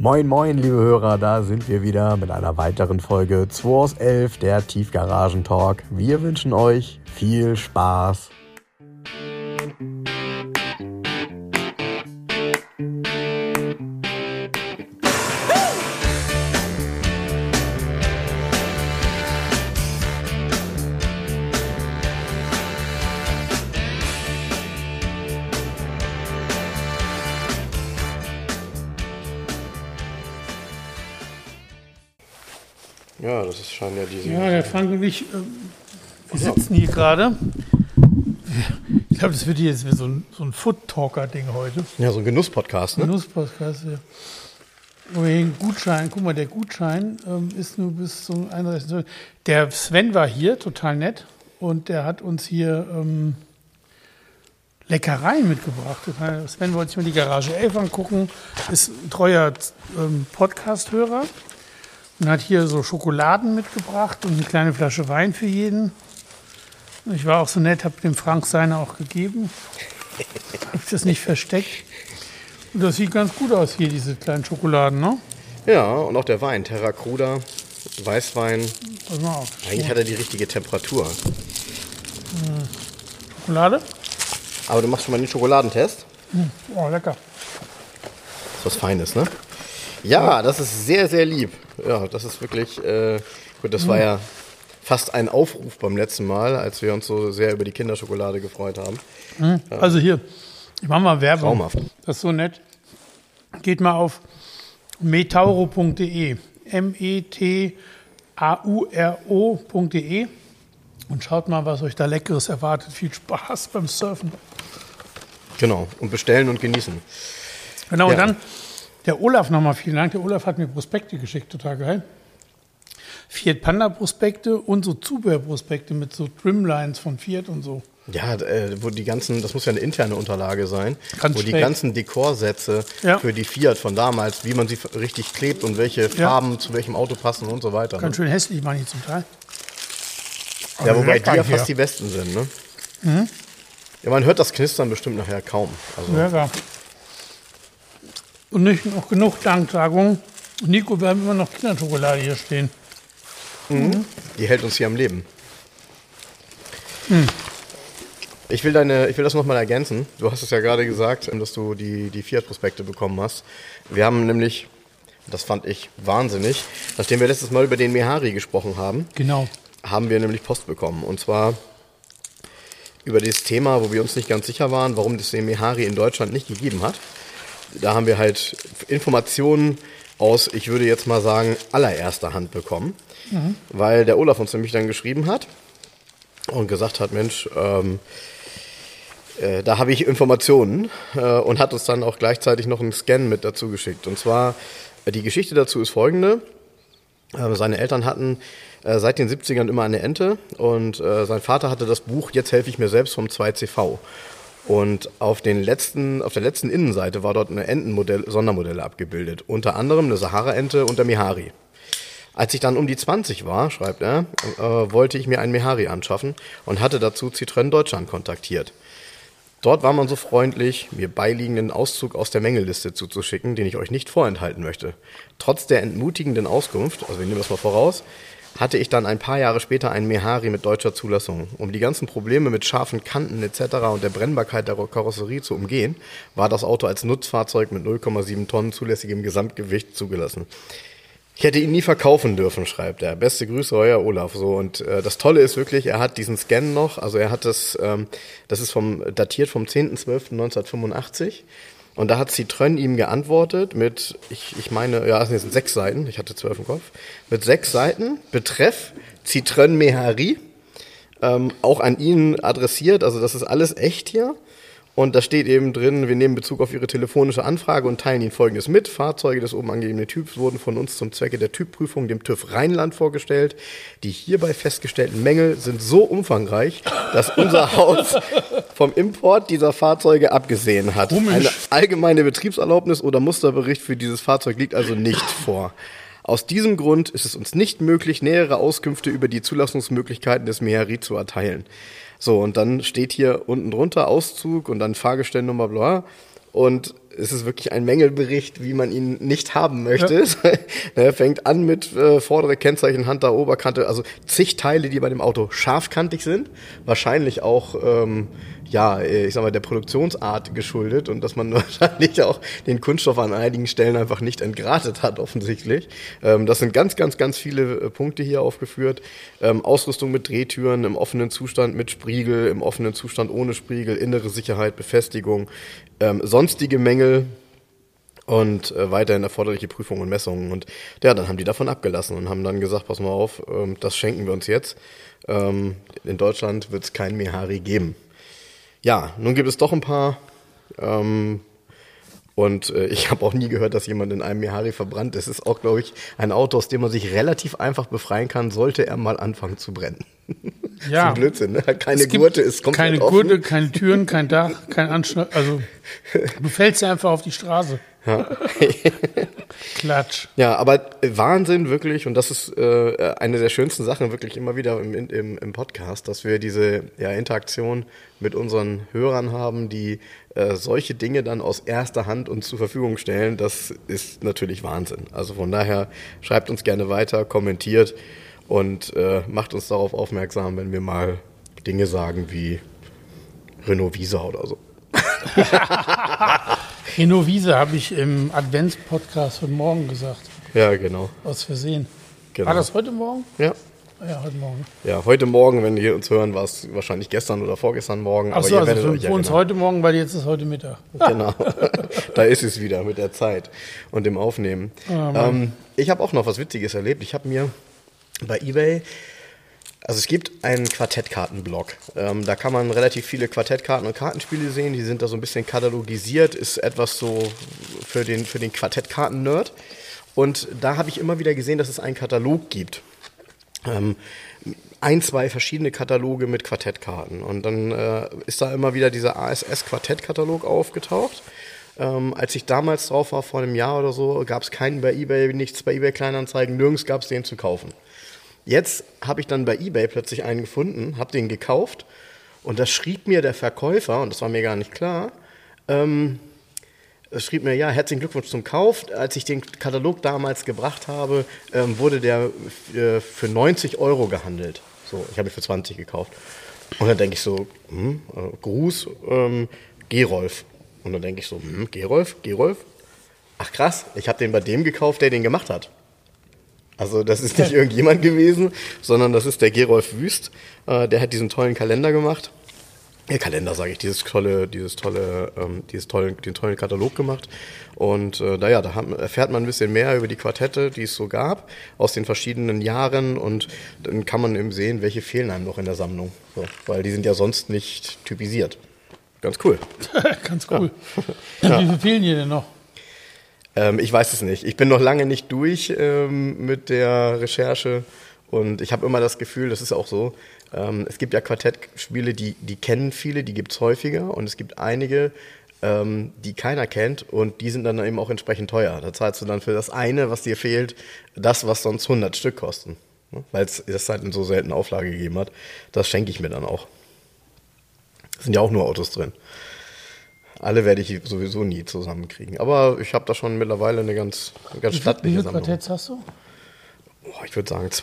Moin moin liebe Hörer, da sind wir wieder mit einer weiteren Folge 2 aus 11, der Tiefgaragen-Talk. Wir wünschen euch viel Spaß. Ja, das ist schon ja diese... Ja, der Frank und ich, wir sitzen hier gerade. Ich glaube, das wird hier jetzt so ein Food-Talker-Ding heute. Ja, so ein Genuss-Podcast, ne? Genuss-Podcast, ja. Wo wir hier einen Gutschein, guck mal, der Gutschein ist nur bis zum 31. Der Sven war hier, total nett. Und der hat uns hier Leckereien mitgebracht. Sven wollte sich mal die Garage 11 angucken, ist ein treuer Podcast-Hörer. Und hat hier so Schokoladen mitgebracht und eine kleine Flasche Wein für jeden. Ich war auch so nett, habe dem Frank seine auch gegeben. Habe ich das nicht versteckt. Und das sieht ganz gut aus hier, diese kleinen Schokoladen, ne? Ja, und auch der Wein, Terra Cruda, Weißwein. Pass mal auf. Eigentlich hat er die richtige Temperatur. Schokolade? Aber du machst schon mal den Schokoladentest. Oh, lecker. Das ist was Feines, ne? Ja, das ist sehr, sehr lieb. Ja, das ist wirklich, gut, das war ja fast ein Aufruf beim letzten Mal, als wir uns so sehr über die Kinderschokolade gefreut haben. Also hier, ich mache mal Werbung. Traumhaft. Das ist so nett. Geht mal auf metauro.de, metauro.de und schaut mal, was euch da Leckeres erwartet. Viel Spaß beim Surfen. Genau, und bestellen und genießen. Genau, Ja. und dann der Olaf nochmal, vielen Dank. Der Olaf hat mir Prospekte geschickt, total geil. Fiat Panda Prospekte und so Zubehörprospekte mit so Trimlines von Fiat und so. Ja, wo die ganzen, das muss ja eine interne Unterlage sein, Ganz wo die schräg. ganzen Dekorsätze für die Fiat von damals, wie man sie richtig klebt und welche Farben zu welchem Auto passen und so weiter. Ganz schön hässlich waren die zum Teil. Ja, wobei die lecker ja hier. fast die besten sind, ne? Ja, man hört das Knistern bestimmt nachher kaum. Also, Lecker. Und nicht noch genug Danksagung. Nico, wir haben immer noch Kinderschokolade hier stehen. die hält uns hier am Leben. Ich will das nochmal ergänzen. Du hast es ja gerade gesagt, dass du die Fiat-Prospekte bekommen hast. Wir haben nämlich, das fand ich wahnsinnig, nachdem wir letztes Mal über den Mehari gesprochen haben, Genau. haben wir nämlich Post bekommen. Und zwar über das Thema, wo wir uns nicht ganz sicher waren, warum es den Mehari in Deutschland nicht gegeben hat. Da haben wir halt Informationen aus, ich würde jetzt mal sagen, allererster Hand bekommen. Weil der Olaf uns nämlich dann geschrieben hat und gesagt hat, Mensch, da habe ich Informationen und hat uns dann auch gleichzeitig noch einen Scan mit dazu geschickt. Und zwar, die Geschichte dazu ist folgende. Seine Eltern hatten seit den 70ern immer eine Ente und sein Vater hatte das Buch Jetzt helfe ich mir selbst vom 2CV. Und auf der letzten Innenseite war dort eine Sondermodelle abgebildet. Unter anderem eine Sahara-Ente und der Mehari. Als ich dann um die 20 war, schreibt er, wollte ich mir einen Mehari anschaffen und hatte dazu Citroën Deutschland kontaktiert. Dort war man so freundlich, mir beiliegenden Auszug aus der Mängelliste zuzuschicken, den ich euch nicht vorenthalten möchte. Trotz der entmutigenden Auskunft, also wir nehmen das mal voraus, hatte ich dann ein paar Jahre später einen Mehari mit deutscher Zulassung. Um die ganzen Probleme mit scharfen Kanten etc. und der Brennbarkeit der Karosserie zu umgehen, war das Auto als Nutzfahrzeug mit 0,7 Tonnen zulässigem Gesamtgewicht zugelassen. Ich hätte ihn nie verkaufen dürfen, schreibt er. Beste Grüße, euer Olaf. So, und das Tolle ist wirklich, er hat diesen Scan noch, also er hat das ist datiert vom 10.12.1985. Und da hat Citroën ihm geantwortet mit, ich meine, ja, es sind 6 Seiten, ich hatte 12 im Kopf, mit 6 Seiten, Betreff Citroën Mehari, auch an ihn adressiert, also das ist alles echt hier. Und da steht eben drin, wir nehmen Bezug auf Ihre telefonische Anfrage und teilen Ihnen Folgendes mit. Fahrzeuge des oben angegebenen Typs wurden von uns zum Zwecke der Typprüfung dem TÜV Rheinland vorgestellt. Die hierbei festgestellten Mängel sind so umfangreich, dass unser Haus vom Import dieser Fahrzeuge abgesehen hat. Komisch. Eine allgemeine Betriebserlaubnis oder Musterbericht für dieses Fahrzeug liegt also nicht vor. Aus diesem Grund ist es uns nicht möglich, nähere Auskünfte über die Zulassungsmöglichkeiten des Mehari zu erteilen. So, und dann steht hier unten drunter Auszug und dann Fahrgestellnummer, bla. Und es ist wirklich ein Mängelbericht, wie man ihn nicht haben möchte. Ja. Er fängt an mit vordere Kennzeichen, Hinter, Oberkante, also zig Teile, die bei dem Auto scharfkantig sind. Wahrscheinlich auch, ich sag mal, der Produktionsart geschuldet und dass man wahrscheinlich auch den Kunststoff an einigen Stellen einfach nicht entgratet hat, offensichtlich. Das sind ganz, ganz, ganz viele Punkte hier aufgeführt. Ausrüstung mit Drehtüren, im offenen Zustand mit Spriegel, im offenen Zustand ohne Spriegel, innere Sicherheit, Befestigung, sonstige Mängel und weiterhin erforderliche Prüfungen und Messungen. Und ja, dann haben die davon abgelassen und haben dann gesagt, pass mal auf, das schenken wir uns jetzt. In Deutschland wird es kein Mehari geben. Ja, nun gibt es doch ein paar ich habe auch nie gehört, dass jemand in einem Mehari verbrannt ist. Das ist auch, glaube ich, ein Auto, aus dem man sich relativ einfach befreien kann, sollte er mal anfangen zu brennen. Ja. Das ist ein Blödsinn, ne? Keine Gurte ist komplett keine offen. Gurte, keine Türen, kein Dach, kein Anschlag. Also du fällst ja einfach auf die Straße. Ja. Klatsch. Ja, aber Wahnsinn wirklich, und das ist eine der schönsten Sachen wirklich immer wieder im Podcast, dass wir diese Interaktion mit unseren Hörern haben, die solche Dinge dann aus erster Hand uns zur Verfügung stellen. Das ist natürlich Wahnsinn. Also von daher schreibt uns gerne weiter, kommentiert und macht uns darauf aufmerksam, wenn wir mal Dinge sagen wie Renault Visa oder so. Renault Visa habe ich im Advents-Podcast heute Morgen gesagt. Ja, genau. Aus Versehen. Genau. War das heute Morgen? Ja. Ja, heute Morgen. Ja, heute Morgen, wenn ihr uns hören, war es wahrscheinlich gestern oder vorgestern Morgen. Ach so, also für uns heute Morgen, weil jetzt ist heute Mittag. Genau, da ist es wieder mit der Zeit und dem Aufnehmen. Ich habe auch noch was Witziges erlebt. Ich habe mir bei eBay, also es gibt einen Quartettkartenblog. Da kann man relativ viele Quartettkarten und Kartenspiele sehen. Die sind da so ein bisschen katalogisiert, ist etwas so für den Quartettkarten-Nerd. Und da habe ich immer wieder gesehen, dass es einen Katalog gibt. Zwei verschiedene Kataloge mit Quartettkarten. Und dann ist da immer wieder dieser ASS-Quartettkatalog aufgetaucht. Als ich damals drauf war, vor einem Jahr oder so, gab es keinen bei eBay, nichts bei eBay Kleinanzeigen, nirgends gab es den zu kaufen. Jetzt habe ich dann bei eBay plötzlich einen gefunden, habe den gekauft und das schrieb mir der Verkäufer, und das war mir gar nicht klar, es schrieb mir, ja, herzlichen Glückwunsch zum Kauf. Als ich den Katalog damals gebracht habe, wurde der für 90 € gehandelt. So, ich habe ihn für 20 gekauft. Und dann denke ich so, Gruß, Gerolf. Und dann denke ich so, Gerolf? Ach krass, ich habe den bei dem gekauft, der den gemacht hat. Also das ist nicht irgendjemand gewesen, sondern das ist der Gerolf Wüst. Der hat diesen tollen Kalender gemacht. Kalender sage ich, den tollen Katalog gemacht. Und da erfährt man ein bisschen mehr über die Quartette, die es so gab, aus den verschiedenen Jahren. Und dann kann man eben sehen, welche fehlen einem noch in der Sammlung. So, weil die sind ja sonst nicht typisiert. Ganz cool. Ganz cool. Ja. Wie viele fehlen hier denn noch? Ich weiß es nicht. Ich bin noch lange nicht durch mit der Recherche. Und ich habe immer das Gefühl, das ist auch so, es gibt ja Quartettspiele, die kennen viele, die gibt es häufiger. Und es gibt einige, die keiner kennt und die sind dann eben auch entsprechend teuer. Da zahlst du dann für das eine, was dir fehlt, das, was sonst 100 Stück kosten. Weil es das halt in so seltenen Auflage gegeben hat. Das schenke ich mir dann auch. Es sind ja auch nur Autos drin. Alle werde ich sowieso nie zusammenkriegen. Aber ich habe da schon mittlerweile eine ganz stattliche Sammlung. Wie viele Quartetts hast du? Ich würde sagen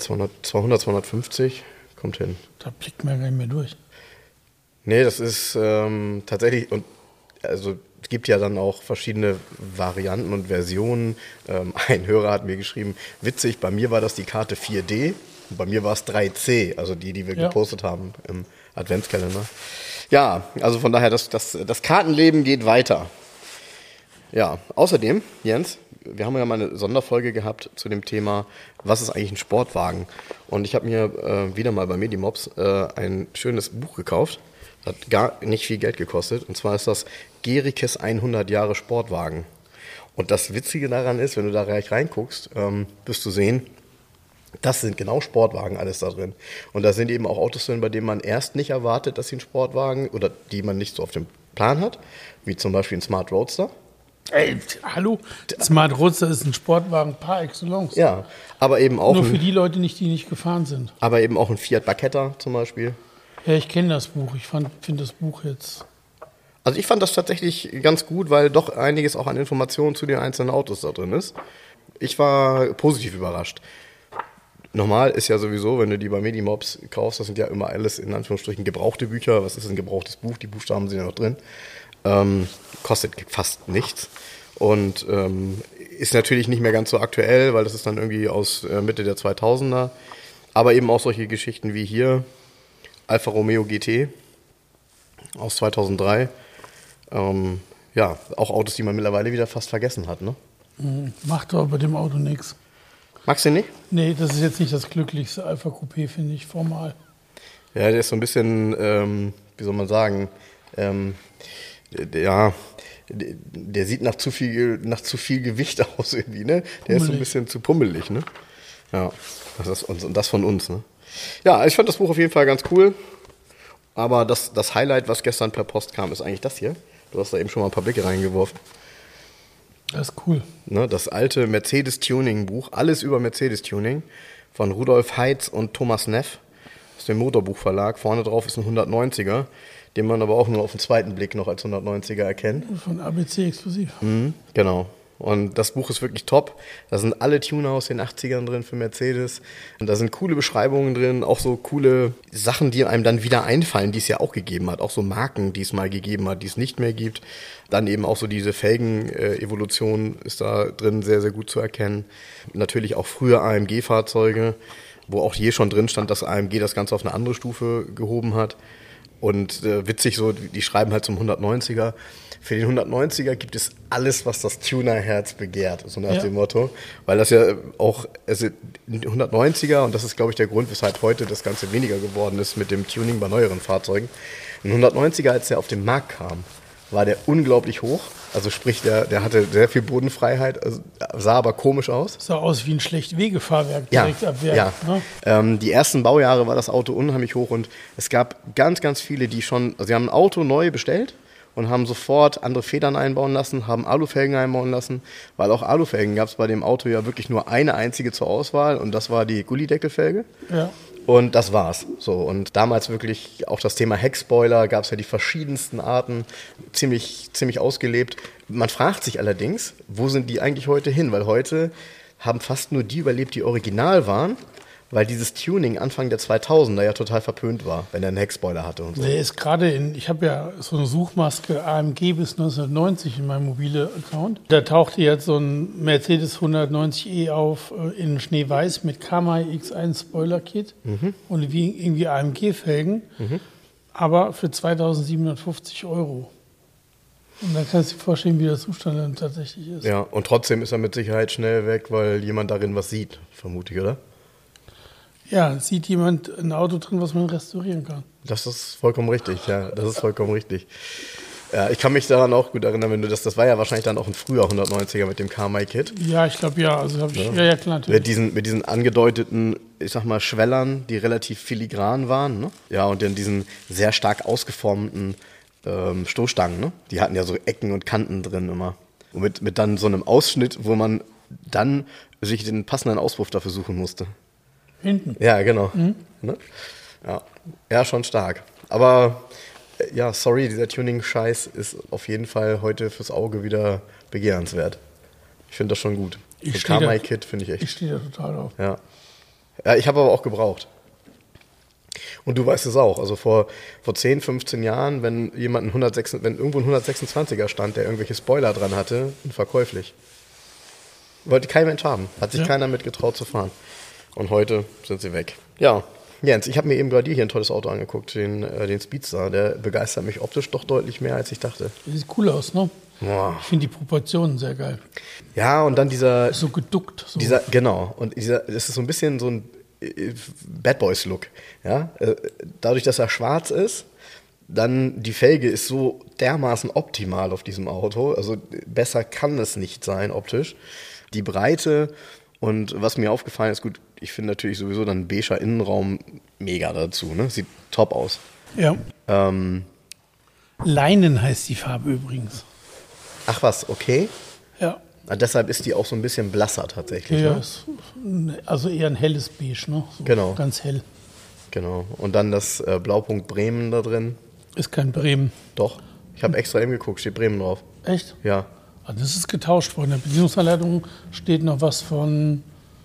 250 kommt hin. Da blickt man gar nicht mehr durch. Nee, das ist tatsächlich, und also es gibt ja dann auch verschiedene Varianten und Versionen. Ein Hörer hat mir geschrieben, witzig, bei mir war das die Karte 4D und bei mir war es 3C, also die wir gepostet haben im Adventskalender. Ja, also von daher, das Kartenleben geht weiter. Ja, außerdem, Jens, wir haben ja mal eine Sonderfolge gehabt zu dem Thema, was ist eigentlich ein Sportwagen? Und ich habe mir wieder mal bei Medimobs ein schönes Buch gekauft. Hat gar nicht viel Geld gekostet. Und zwar ist das Gericke's 100 Jahre Sportwagen. Und das Witzige daran ist, wenn du da gleich reinguckst, wirst du sehen, das sind genau Sportwagen alles da drin. Und da sind eben auch Autos drin, bei denen man erst nicht erwartet, dass sie ein Sportwagen oder die man nicht so auf dem Plan hat, wie zum Beispiel ein Smart Roadster. Ey, hallo? Smart Roadster ist ein Sportwagen par excellence. Ja, aber eben auch. Nur für die Leute nicht, die nicht gefahren sind. Aber eben auch ein Fiat Barchetta zum Beispiel. Ja, ich kenne das Buch. Ich finde das Buch jetzt. Also ich fand das tatsächlich ganz gut, weil doch einiges auch an Informationen zu den einzelnen Autos da drin ist. Ich war positiv überrascht. Normal ist ja sowieso, wenn du die bei Medimobs kaufst, das sind ja immer alles in Anführungsstrichen gebrauchte Bücher. Was ist ein gebrauchtes Buch? Die Buchstaben sind ja noch drin. Kostet fast nichts. Und ist natürlich nicht mehr ganz so aktuell, weil das ist dann irgendwie aus Mitte der 2000er. Aber eben auch solche Geschichten wie hier, Alfa Romeo GT aus 2003. Ja, auch Autos, die man mittlerweile wieder fast vergessen hat, ne? Macht aber bei dem Auto nichts. Magst du den nicht? Nee, das ist jetzt nicht das glücklichste Alpha Coupé, finde ich, formal. Ja, der ist so ein bisschen, wie soll man sagen, der sieht nach zu viel Gewicht aus irgendwie, ne? Der ist so ein bisschen zu pummelig, ne? Ja, und das von uns, ne? Ja, ich fand das Buch auf jeden Fall ganz cool. Aber das Highlight, was gestern per Post kam, ist eigentlich das hier. Du hast da eben schon mal ein paar Blicke reingeworfen. Das ist cool. Ne, das alte Mercedes-Tuning-Buch, alles über Mercedes-Tuning, von Rudolf Heitz und Thomas Neff aus dem Motorbuchverlag. Vorne drauf ist ein 190er, den man aber auch nur auf den zweiten Blick noch als 190er erkennt. Von ABC exklusiv. Genau. Und das Buch ist wirklich top. Da sind alle Tuner aus den 80ern drin für Mercedes. Und da sind coole Beschreibungen drin, auch so coole Sachen, die einem dann wieder einfallen, die es ja auch gegeben hat. Auch so Marken, die es mal gegeben hat, die es nicht mehr gibt. Dann eben auch so diese Felgen-Evolution ist da drin sehr, sehr gut zu erkennen. Natürlich auch frühe AMG-Fahrzeuge, wo auch hier schon drin stand, dass AMG das Ganze auf eine andere Stufe gehoben hat. Und witzig so, die schreiben halt zum 190er. Für den 190er gibt es alles, was das Tuner-Herz begehrt, so nach dem Motto. Weil das ja auch, also 190er, und das ist, glaube ich, der Grund, weshalb heute das Ganze weniger geworden ist mit dem Tuning bei neueren Fahrzeugen. Ein 190er, als der auf den Markt kam, war der unglaublich hoch. Also sprich, der hatte sehr viel Bodenfreiheit, also sah aber komisch aus. Sah aus wie ein Schlecht-Wegefahrwerk direkt ab Werk. Ja. Ne? Die ersten Baujahre war das Auto unheimlich hoch und es gab ganz, ganz viele, die schon, also sie haben ein Auto neu bestellt und haben sofort andere Federn einbauen lassen, haben Alufelgen einbauen lassen, weil auch Alufelgen gab es bei dem Auto ja wirklich nur eine einzige zur Auswahl und das war die Gullideckelfelge. Ja. Und das war's. So, und damals wirklich auch das Thema Heckspoiler, gab es ja die verschiedensten Arten, ziemlich ausgelebt. Man fragt sich allerdings, wo sind die eigentlich heute hin? Weil heute haben fast nur die überlebt, die original waren, weil dieses Tuning Anfang der 2000er ja total verpönt war, wenn er einen Heckspoiler hatte und so. Der ist gerade ich habe ja so eine Suchmaske AMG bis 1990 in meinem mobile Account. Da tauchte jetzt so ein Mercedes 190e auf in Schneeweiß mit Kamai X1 Spoiler-Kit und wie irgendwie AMG-Felgen, aber für 2.750 €. Und dann kannst du dir vorstellen, wie der Zustand dann tatsächlich ist. Ja, und trotzdem ist er mit Sicherheit schnell weg, weil jemand darin was sieht, vermute ich, oder? Ja, sieht jemand ein Auto drin, was man restaurieren kann. Das ist vollkommen richtig, ja, das ist vollkommen richtig. Ja, ich kann mich daran auch gut erinnern, wenn du das war ja wahrscheinlich dann auch ein früher 190er mit dem Kamai-Kit. Ja, ich glaube ja, also habe ich, ja klar. Mit diesen angedeuteten, ich sag mal, Schwellern, die relativ filigran waren, ne? Ja, und dann diesen sehr stark ausgeformten Stoßstangen, ne? Die hatten ja so Ecken und Kanten drin immer. Und mit dann so einem Ausschnitt, wo man dann sich den passenden Auspuff dafür suchen musste. Hinten. Ja, genau. Ne? Ja, schon stark. Aber ja, sorry, dieser Tuning-Scheiß ist auf jeden Fall heute fürs Auge wieder begehrenswert. Ich finde das schon gut. So Kamai-Kit finde ich echt. Ich stehe da total drauf. Ja, ich habe aber auch gebraucht. Und du weißt es auch. Also vor 10, 15 Jahren, wenn irgendwo ein 126er stand, der irgendwelche Spoiler dran hatte, unverkäuflich. Wollte kein Mensch haben. Hat sich keiner mit getraut zu fahren. Und heute sind sie weg. Ja, Jens, ich habe mir eben bei dir hier ein tolles Auto angeguckt, den Speedster. Der begeistert mich optisch doch deutlich mehr, als ich dachte. Der sieht cool aus, ne? Boah. Ich finde die Proportionen sehr geil. Ja, und dann dieser... So geduckt. So. Genau. Und das ist so ein bisschen so ein Bad Boys-Look. Ja? Dadurch, dass er schwarz ist, dann die Felge ist so dermaßen optimal auf diesem Auto. Also besser kann es nicht sein optisch. Die Breite... Und was mir aufgefallen ist, gut, ich finde natürlich sowieso dann ein beiger Innenraum mega dazu, ne? Sieht top aus. Ja. Leinen heißt die Farbe übrigens. Ach was, okay. Ja. Deshalb ist die auch so ein bisschen blasser tatsächlich. Ja, ne? Also eher ein helles Beige, ne? So genau. Ganz hell. Genau. Und dann das Blaupunkt Bremen da drin. Ist kein Bremen. Doch. Ich habe extra eben geguckt, steht Bremen drauf. Echt? Ja. Also das ist getauscht worden. In der Bedienungsanleitung steht noch was von...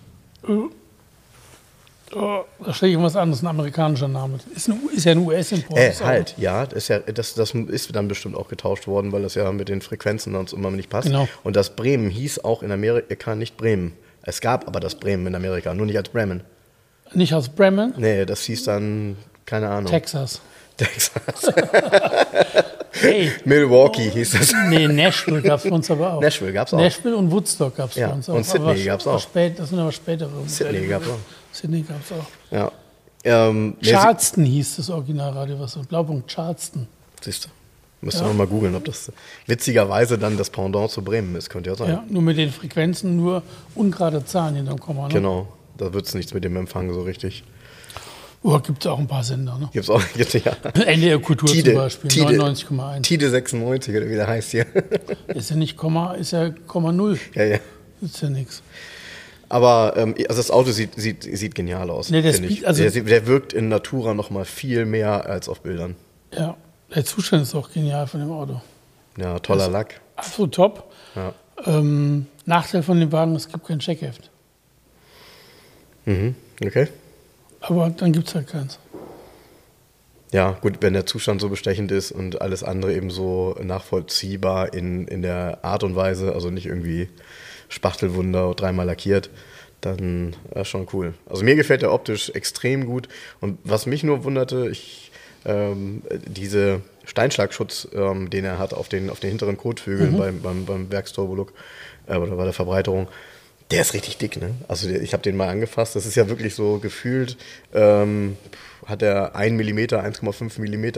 da steht irgendwas anderes, ein amerikanischer Name. Ist ja ein US-Import. Halt, ja, das ist dann bestimmt auch getauscht worden, weil das ja mit den Frequenzen uns immer nicht passt. Genau. Und das Bremen hieß auch in Amerika nicht Bremen. Es gab aber das Bremen in Amerika, nur nicht als Bremen. Nicht aus Bremen? Nee, das hieß dann, keine Ahnung. Texas. Hey. Milwaukee hieß das. Nee, Nashville gab es für uns aber auch. Nashville gab es auch. Nashville und Woodstock gab es Ja, für uns auch. und Sydney gab es auch. Das sind aber spätere. Sydney gab es auch. Sydney gab es auch. Ja. Charleston hieß das Originalradio, was so Blaupunkt Charleston. Siehst du. Müsste man mal googeln, ob das witzigerweise dann das Pendant zu Bremen ist. Könnte ja sein. Ja, nur mit den Frequenzen, nur ungerade Zahlen hinterm Komma. Ne? Genau. Da wird es nichts mit dem Empfang so richtig. Oh, gibt es auch ein paar Sender, ne? Gibt's auch jetzt, ja. NDR Kultur zum Beispiel, 99,1. Tide 96 oder wie der heißt hier. Ist ja nicht Komma, ist ja Komma 0. Ja. Ist ja nichts. Aber also das Auto sieht genial aus. Nee, der wirkt in Natura noch mal viel mehr als auf Bildern. Ja, der Zustand ist auch genial von dem Auto. Ja, toller Lack. Absolut top. Ja. Nachteil von dem Wagen, es gibt kein Checkheft. Mhm, okay. Aber dann gibt es halt keins. Ja, gut, wenn der Zustand so bestechend ist und alles andere eben so nachvollziehbar in der Art und Weise, also nicht irgendwie Spachtelwunder, 3-mal lackiert, dann schon cool. Also mir gefällt der optisch extrem gut. Und was mich nur wunderte, diese Steinschlagschutz, den er hat auf den hinteren Kotflügeln beim Werksturbo-Look oder bei der Verbreiterung, der ist richtig dick, ne? Also ich habe den mal angefasst. Das ist ja wirklich so gefühlt, hat er 1 mm, 1,5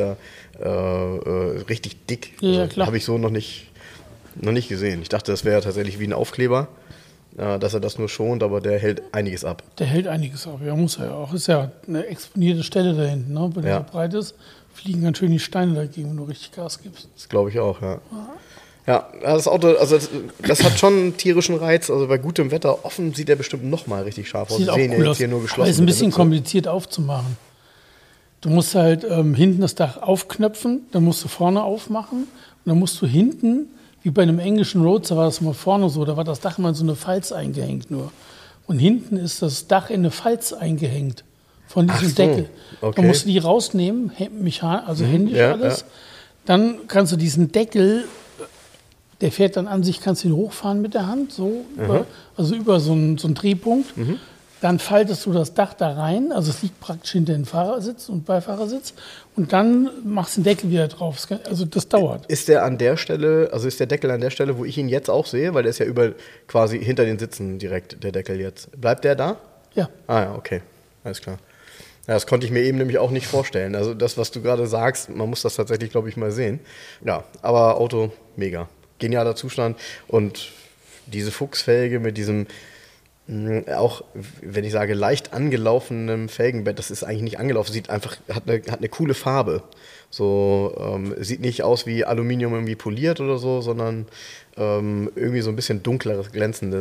mm richtig dick. Ja, also, klar. Habe ich so noch nicht gesehen. Ich dachte, das wäre tatsächlich wie ein Aufkleber, dass er das nur schont, aber der hält einiges ab. Der hält einiges ab, ja, muss er ja auch. Ist ja eine exponierte Stelle da hinten, ne? Wenn der so breit ist, fliegen ganz schön die Steine dagegen, wenn du richtig Gas gibst. Das glaube ich auch, ja. Ja, das Auto, also das hat schon einen tierischen Reiz. Also bei gutem Wetter offen sieht er bestimmt noch mal richtig scharf aus. Sieht auch cool aus. Hier nur geschlossen. Aber ist ein bisschen kompliziert aufzumachen. Du musst halt hinten das Dach aufknöpfen, dann musst du vorne aufmachen und dann musst du hinten, wie bei einem englischen Roadster war das mal vorne so, da war das Dach mal in so eine Falz eingehängt nur. Und hinten ist das Dach in eine Falz eingehängt von diesem Deckel. Okay. Dann musst du die rausnehmen, händisch alles. Ja. Dann kannst du diesen Deckel, der fährt dann an sich, kannst du ihn hochfahren mit der Hand, so, über so einen Drehpunkt. Dann faltest du das Dach da rein, also es liegt praktisch hinter dem Fahrersitz und Beifahrersitz und dann machst du den Deckel wieder drauf. Also das dauert. Ist der Deckel an der Stelle, wo ich ihn jetzt auch sehe, weil der ist ja quasi hinter den Sitzen direkt, der Deckel jetzt. Bleibt der da? Ja. Ah ja, okay, alles klar. Ja, das konnte ich mir eben nämlich auch nicht vorstellen. Also das, was du gerade sagst, man muss das tatsächlich, glaube ich, mal sehen. Ja, aber Auto mega. Genialer Zustand und diese Fuchsfelge mit diesem auch, wenn ich sage, leicht angelaufenem Felgenbett, das ist eigentlich nicht angelaufen, hat eine coole Farbe. So, sieht nicht aus wie Aluminium irgendwie poliert oder so, sondern irgendwie so ein bisschen dunkler glänzende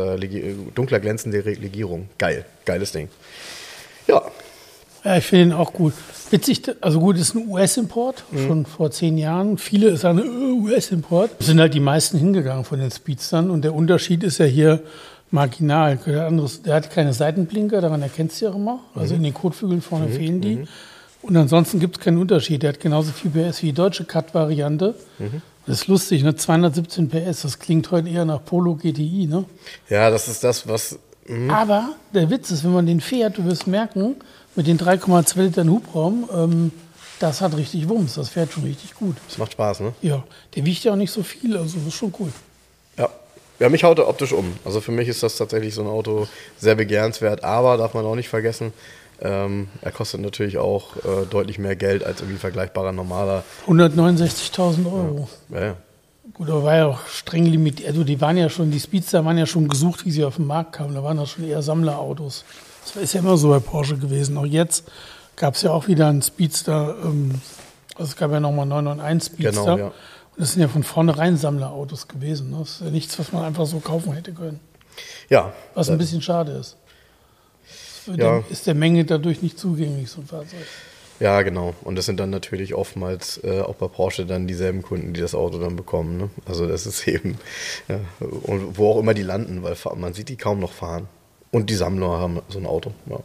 Legierung. Geiles Ding. Ja. Ja, ich finde ihn auch gut. Witzig, also gut, ist ein US-Import, schon vor 10 Jahren. Viele sagen, US-Import. Sind halt die meisten hingegangen von den Speedstern und der Unterschied ist ja hier marginal. Der hat keine Seitenblinker, daran erkennst du ja immer. Also in den Kotflügeln vorne fehlen die. Und ansonsten gibt es keinen Unterschied. Der hat genauso viel PS wie die deutsche Cut-Variante. Das ist lustig, ne? 217 PS, das klingt heute eher nach Polo GTI, ne? Ja, das ist das, was... Aber der Witz ist, wenn man den fährt, du wirst merken, mit den 3,2 Litern Hubraum, das hat richtig Wumms, das fährt schon richtig gut. Das macht Spaß, ne? Ja, der wiegt ja auch nicht so viel, also das ist schon cool. Ja, mich haut er optisch um. Also für mich ist das tatsächlich so ein Auto sehr begehrenswert, aber darf man auch nicht vergessen, er kostet natürlich auch deutlich mehr Geld als irgendwie vergleichbarer normaler. 169.000 Euro. Ja. Gut, aber war ja auch streng limitiert. Also die Speedster waren ja schon gesucht, wie sie auf den Markt kamen. Da waren das schon eher Sammlerautos. Das ist ja immer so bei Porsche gewesen. Auch jetzt gab es ja auch wieder einen Speedster. Also es gab ja nochmal 991 Speedster. Genau, ja. Und das sind ja von vornherein Sammlerautos gewesen. Das ist ja nichts, was man einfach so kaufen hätte können. Ja. Was ein bisschen schade ist. Ist der Menge dadurch nicht zugänglich, so ein Fahrzeug. Ja, genau. Und das sind dann natürlich oftmals auch bei Porsche dann dieselben Kunden, die das Auto dann bekommen. Ne? Also das ist eben, ja, und wo auch immer die landen, weil man sieht die kaum noch fahren. Und die Sammler haben so ein Auto. Ja.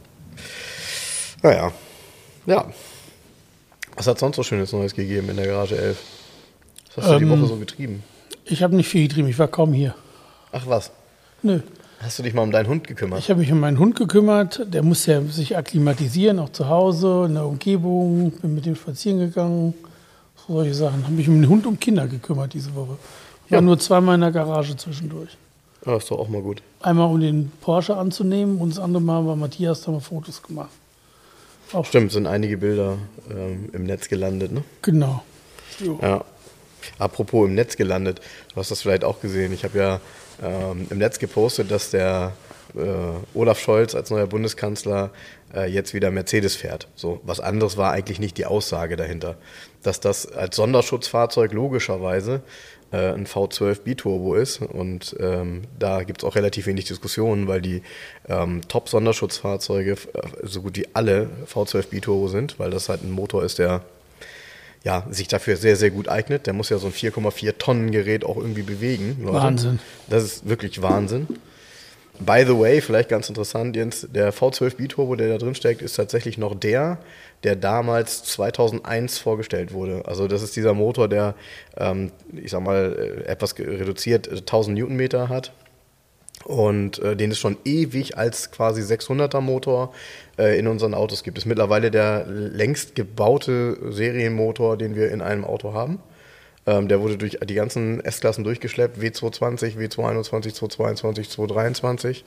Naja, ja. Was hat sonst so Schönes Neues gegeben in der Garage 11? Was hast du die Woche so getrieben? Ich habe nicht viel getrieben, ich war kaum hier. Ach was? Nö. Hast du dich mal um deinen Hund gekümmert? Ich habe mich um meinen Hund gekümmert. Der muss ja sich akklimatisieren, auch zu Hause, in der Umgebung. Bin mit dem spazieren gegangen. So solche Sachen. Habe mich um den Hund und Kinder gekümmert diese Woche. War nur zweimal in der Garage zwischendurch. Ja, ist doch auch mal gut. Einmal, um den Porsche anzunehmen und das andere Mal war Matthias, da haben wir Fotos gemacht. Auch Stimmt, sind einige Bilder im Netz gelandet, ne? Genau. Jo. Ja. Apropos im Netz gelandet, du hast das vielleicht auch gesehen. Ich habe ja im Netz gepostet, dass der Olaf Scholz als neuer Bundeskanzler jetzt wieder Mercedes fährt. So, was anderes war eigentlich nicht die Aussage dahinter. Dass das als Sonderschutzfahrzeug logischerweise ein V12 Biturbo ist. Und da gibt es auch relativ wenig Diskussionen, weil die Top-Sonderschutzfahrzeuge so gut wie alle V12 Biturbo sind, weil das halt ein Motor ist, der ja, sich dafür sehr, sehr gut eignet. Der muss ja so ein 4,4 Tonnen Gerät auch irgendwie bewegen. Leute. Wahnsinn. Das ist wirklich Wahnsinn. By the way, vielleicht ganz interessant, Jens, der V12 Biturbo, der da drin steckt, ist tatsächlich noch der damals 2001 vorgestellt wurde. Also das ist dieser Motor, der, ich sag mal, etwas reduziert 1000 Newtonmeter hat. Und den es schon ewig als quasi 600er Motor in unseren Autos gibt. Das ist mittlerweile der längst gebaute Serienmotor, den wir in einem Auto haben. Der wurde durch die ganzen S-Klassen durchgeschleppt, W220, W221, 222, 223.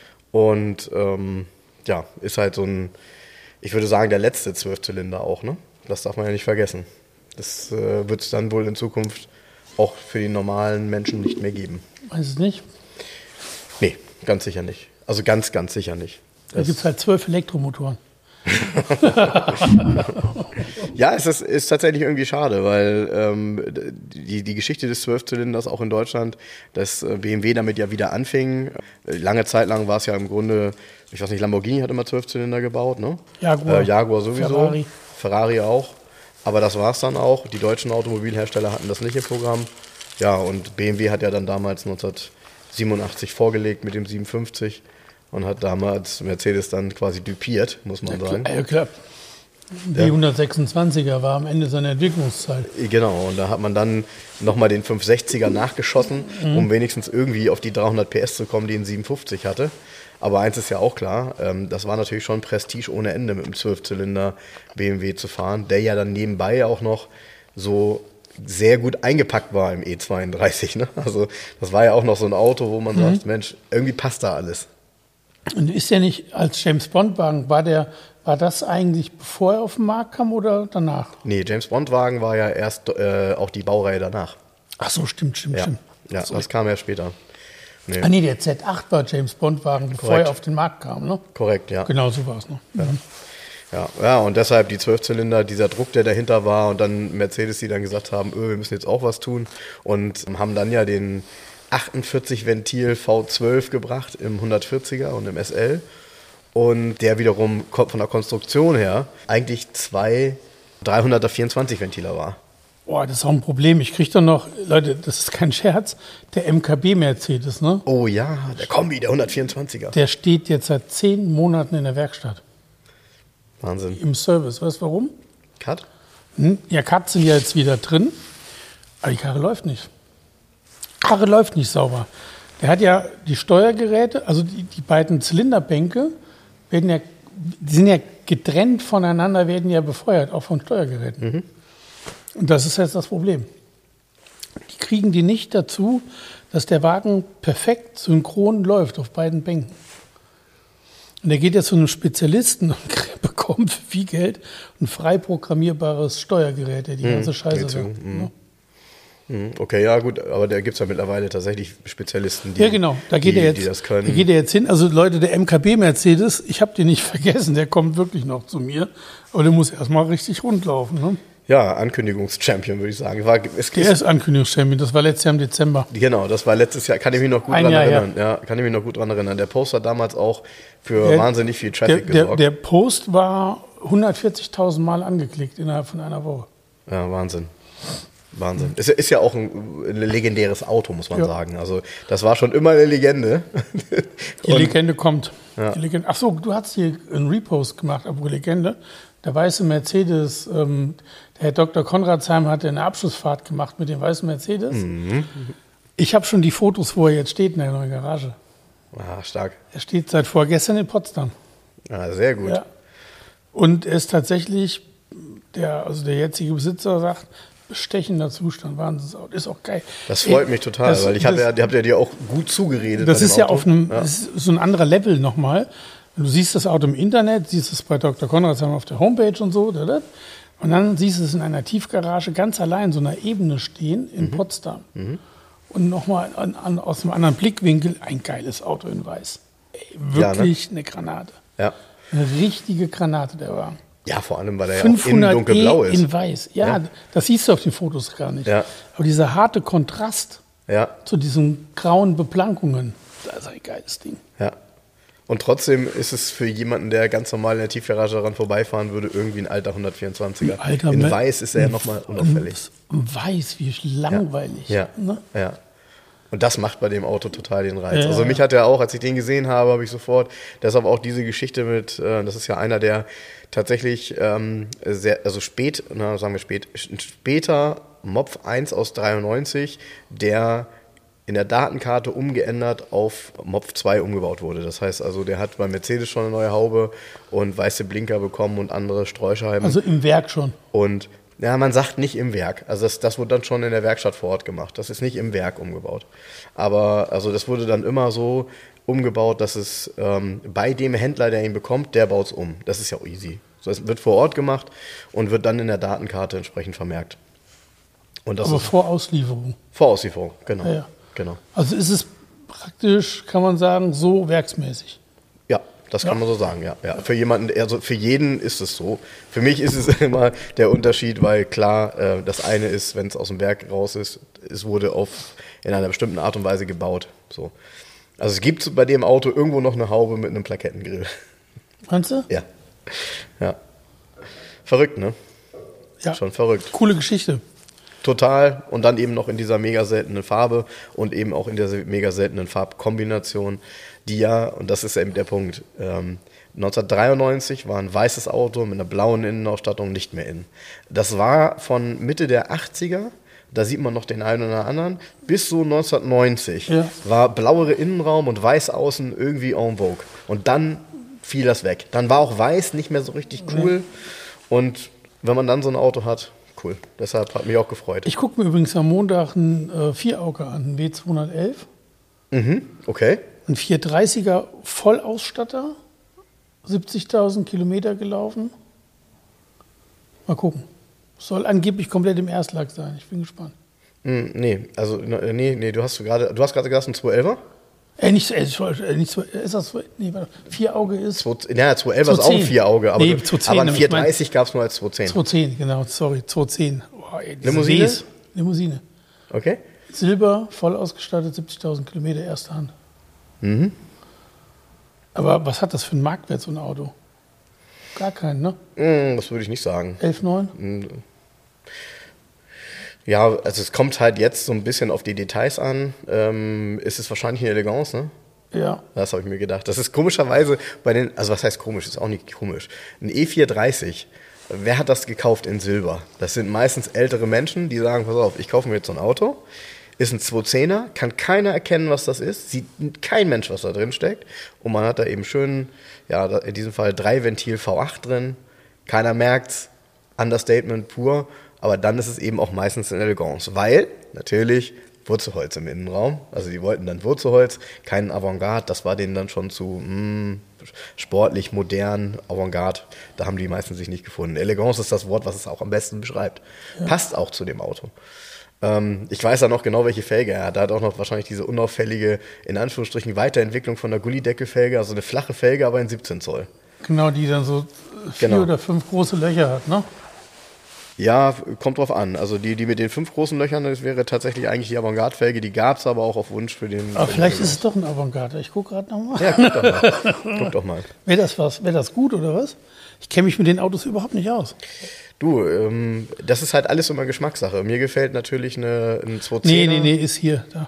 Und ja, ist halt so ein, ich würde sagen, der letzte Zwölfzylinder auch, ne? Das darf man ja nicht vergessen. Das wird es dann wohl in Zukunft auch für die normalen Menschen nicht mehr geben. Weiß es nicht. Nee, ganz sicher nicht. Also ganz, ganz sicher nicht. Da gibt es halt 12 Elektromotoren. Ja, es ist tatsächlich irgendwie schade, weil die Geschichte des Zwölfzylinders auch in Deutschland, dass BMW damit ja wieder anfing. Lange Zeit lang war es ja im Grunde, ich weiß nicht, Lamborghini hat immer 12-Zylinder gebaut, ne? Jaguar sowieso. Ferrari auch. Aber das war es dann auch. Die deutschen Automobilhersteller hatten das nicht im Programm. Ja, und BMW hat ja dann damals 1987 vorgelegt mit dem 57 und hat damals Mercedes dann quasi dupiert, muss man sagen. Ja, klar. Die 126er war am Ende seiner Entwicklungszeit. Genau, und da hat man dann nochmal den 560er nachgeschossen, um wenigstens irgendwie auf die 300 PS zu kommen, die ein 57 hatte. Aber eins ist ja auch klar, das war natürlich schon Prestige ohne Ende, mit einem 12-Zylinder BMW zu fahren, der ja dann nebenbei auch noch so sehr gut eingepackt war im E32. Ne? Also das war ja auch noch so ein Auto, wo man sagt, Mensch, irgendwie passt da alles. Und ist der nicht als James-Bond-Wagen, war das eigentlich bevor er auf den Markt kam oder danach? Nee, James-Bond-Wagen war ja erst auch die Baureihe danach. Ach so, stimmt. Ja, das kam ja später. Nee. Ah nee, der Z8 war James-Bond-Wagen, bevor er auf den Markt kam, ne? Korrekt, ja. Genau, so war es noch. Ja, und deshalb die 12-Zylinder, dieser Druck, der dahinter war und dann Mercedes, die dann gesagt haben, wir müssen jetzt auch was tun und haben dann ja den 48-Ventil V12 gebracht im 140er und im SL und der wiederum von der Konstruktion her eigentlich zwei 300er 24-Ventiler war. Boah, das ist auch ein Problem. Ich kriege doch noch, Leute, das ist kein Scherz, der MKB-Mercedes, ne? Oh ja, der Kombi, der 124er. Der steht jetzt seit 10 Monaten in der Werkstatt. Wahnsinn. Im Service. Weißt du warum? Cut? Ja, Cut sind ja jetzt wieder drin, aber die Karre läuft nicht. Karre läuft nicht sauber. Der hat ja die Steuergeräte, also die beiden Zylinderbänke, die sind ja getrennt voneinander, werden ja befeuert, auch von Steuergeräten. Und das ist jetzt das Problem. Die kriegen die nicht dazu, dass der Wagen perfekt synchron läuft auf beiden Bänken. Und der geht jetzt zu einem Spezialisten und bekommt für viel Geld ein frei programmierbares Steuergerät, der die ganze Scheiße sagt. Okay, ja gut, aber da gibt es ja mittlerweile tatsächlich Spezialisten, die, ja, genau. Die das können. Da geht er jetzt hin. Also Leute, der MKB-Mercedes, ich habe den nicht vergessen, der kommt wirklich noch zu mir. Aber der muss erstmal richtig rund laufen. Ne? Ja, Ankündigungschampion, würde ich sagen. Der ist Ankündigungschampion, das war letztes Jahr im Dezember. Genau, das war letztes Jahr, kann ich mich noch gut dran erinnern. Ja, kann ich mich noch gut dran erinnern. Der Post hat damals auch für wahnsinnig viel Traffic gesorgt. Der Post war 140.000 Mal angeklickt innerhalb von einer Woche. Ja, Wahnsinn. Ist ja auch ein legendäres Auto, muss man sagen. Also das war schon immer eine Legende. Die Legende kommt. Ja. Achso, du hast hier einen Repost gemacht, aber Legende. Der weiße Mercedes, der Herr Dr. Konradsheim hatte eine Abschlussfahrt gemacht mit dem weißen Mercedes. Mhm. Ich habe schon die Fotos, wo er jetzt steht in der neuen Garage. Ah, stark. Er steht seit vorgestern in Potsdam. Ah, sehr gut. Ja. Und er ist tatsächlich, der jetzige Besitzer sagt, bestechender Zustand, Wahnsinnsauto. Ist auch geil. Das freut mich total, weil habt ja dir auch gut zugeredet. Das ist ja auf das ist so ein anderer Level nochmal. Du siehst das Auto im Internet, siehst es bei Dr. Konradsheim auf der Homepage und so. Und dann siehst du es in einer Tiefgarage ganz allein, so einer Ebene stehen in Potsdam. Mhm. Und nochmal aus einem anderen Blickwinkel ein geiles Auto in weiß. Wirklich eine Granate. Ja. Eine richtige Granate, der Wagen. Ja, vor allem, weil er ja auch innen dunkelblau ist. In weiß. Ja, das siehst du auf den Fotos gar nicht. Ja. Aber dieser harte Kontrast zu diesen grauen Beplankungen, das ist ein geiles Ding. Ja. Und trotzdem ist es für jemanden, der ganz normal in der Tiefgarage daran vorbeifahren würde, irgendwie ein alter 124er. In weiß ist er ja nochmal unauffällig. Weiß, wie langweilig. Ja. Ne? Ja. Und das macht bei dem Auto total den Reiz. Also mich hat er auch, als ich den gesehen habe, ich sofort, deshalb auch diese Geschichte mit, das ist ja einer, der tatsächlich später Mopf 1 aus 93, der in der Datenkarte umgeändert auf Mopf 2 umgebaut wurde. Das heißt also, der hat bei Mercedes schon eine neue Haube und weiße Blinker bekommen und andere Streuscheiben. Also im Werk schon. Und ja, man sagt nicht im Werk. Also das wurde dann schon in der Werkstatt vor Ort gemacht. Das ist nicht im Werk umgebaut. Aber also das wurde dann immer so umgebaut, dass es bei dem Händler, der ihn bekommt, der baut es um. Das ist ja auch easy. So, es wird vor Ort gemacht und wird dann in der Datenkarte entsprechend vermerkt. Und das aber vor Auslieferung? Vor Auslieferung, genau. Ja. Genau. Also ist es praktisch, kann man sagen, so werksmäßig? Ja. Das kann man so sagen, ja. Für jemanden, also für jeden ist es so. Für mich ist es immer der Unterschied, weil klar, das eine ist, wenn es aus dem Werk raus ist, es wurde in einer bestimmten Art und Weise gebaut. So. Also es gibt bei dem Auto irgendwo noch eine Haube mit einem Plakettengrill. Meinst du? Ja. Verrückt, ne? Ja. Schon verrückt. Coole Geschichte. Total. Und dann eben noch in dieser mega seltenen Farbe und eben auch in dieser mega seltenen Farbkombination, die ja, und das ist eben der Punkt, 1993 war ein weißes Auto mit einer blauen Innenausstattung nicht mehr in. Das war von Mitte der 80er, da sieht man noch den einen oder anderen, bis so 1990 war blauere Innenraum und weiß außen irgendwie en vogue. Und dann fiel das weg. Dann war auch weiß nicht mehr so richtig cool. Und wenn man dann so ein Auto hat, cool. Deshalb hat mich auch gefreut. Ich gucke mir übrigens am Montag einen Vierauger an, einen W211. Mhm, okay. Ein 430er Vollausstatter, 70.000 Kilometer gelaufen. Mal gucken. Soll angeblich komplett im Erstlack sein. Ich bin gespannt. Nee, du hast gerade gesagt, ein 211er? Nicht ist das, nee, Vierauge ist. 211 ist auch ein Vierauge, aber, 210, aber ein 430 gab es nur als 210. 210, genau, sorry, 210. Oh, Limousine? Limousine. Okay. Silber, voll ausgestattet, 70.000 Kilometer, erste Hand. Mhm. Aber was hat das für einen Marktwert, so ein Auto? Gar keinen, ne? Das würde ich nicht sagen. 11,9? Ja, also es kommt halt jetzt so ein bisschen auf die Details an. Ist es wahrscheinlich eine Elegance, ne? Ja. Das habe ich mir gedacht. Das ist komischerweise bei den, also was heißt komisch, ist auch nicht komisch. Ein E430, wer hat das gekauft in Silber? Das sind meistens ältere Menschen, die sagen, pass auf, ich kaufe mir jetzt so ein Auto. Ist ein 210er, kann keiner erkennen, was das ist, sieht kein Mensch, was da drin steckt. Und man hat da eben schön, ja, in diesem Fall 3-Ventil V8 drin. Keiner merkt's, Understatement pur. Aber dann ist es eben auch meistens eine Elegance, weil natürlich Wurzelholz im Innenraum, also die wollten dann Wurzelholz, keinen Avantgarde, das war denen dann schon zu sportlich, modern, Avantgarde, da haben die meisten sich nicht gefunden. Elegance ist das Wort, was es auch am besten beschreibt. Ja. Passt auch zu dem Auto. Ich weiß ja noch genau, welche Felge er hat. Er hat auch noch wahrscheinlich diese unauffällige, in Anführungsstrichen, Weiterentwicklung von der Gullideckelfelge, also eine flache Felge, aber in 17 Zoll. Genau, die dann so 4 oder 5 große Löcher hat, ne? Ja, kommt drauf an. Also die mit den 5 großen Löchern, das wäre tatsächlich eigentlich die Avantgarde-Felge. Die gab es aber auch auf Wunsch für den... Aber vielleicht ist es doch ein Avantgarde. Ich gucke gerade nochmal. Ja, guck doch mal. Guck doch mal. Wäre das was? Wäre das gut oder was? Ich kenne mich mit den Autos überhaupt nicht aus. Du, das ist halt alles immer Geschmackssache. Mir gefällt natürlich ein 210er. Nee, ist hier. Da.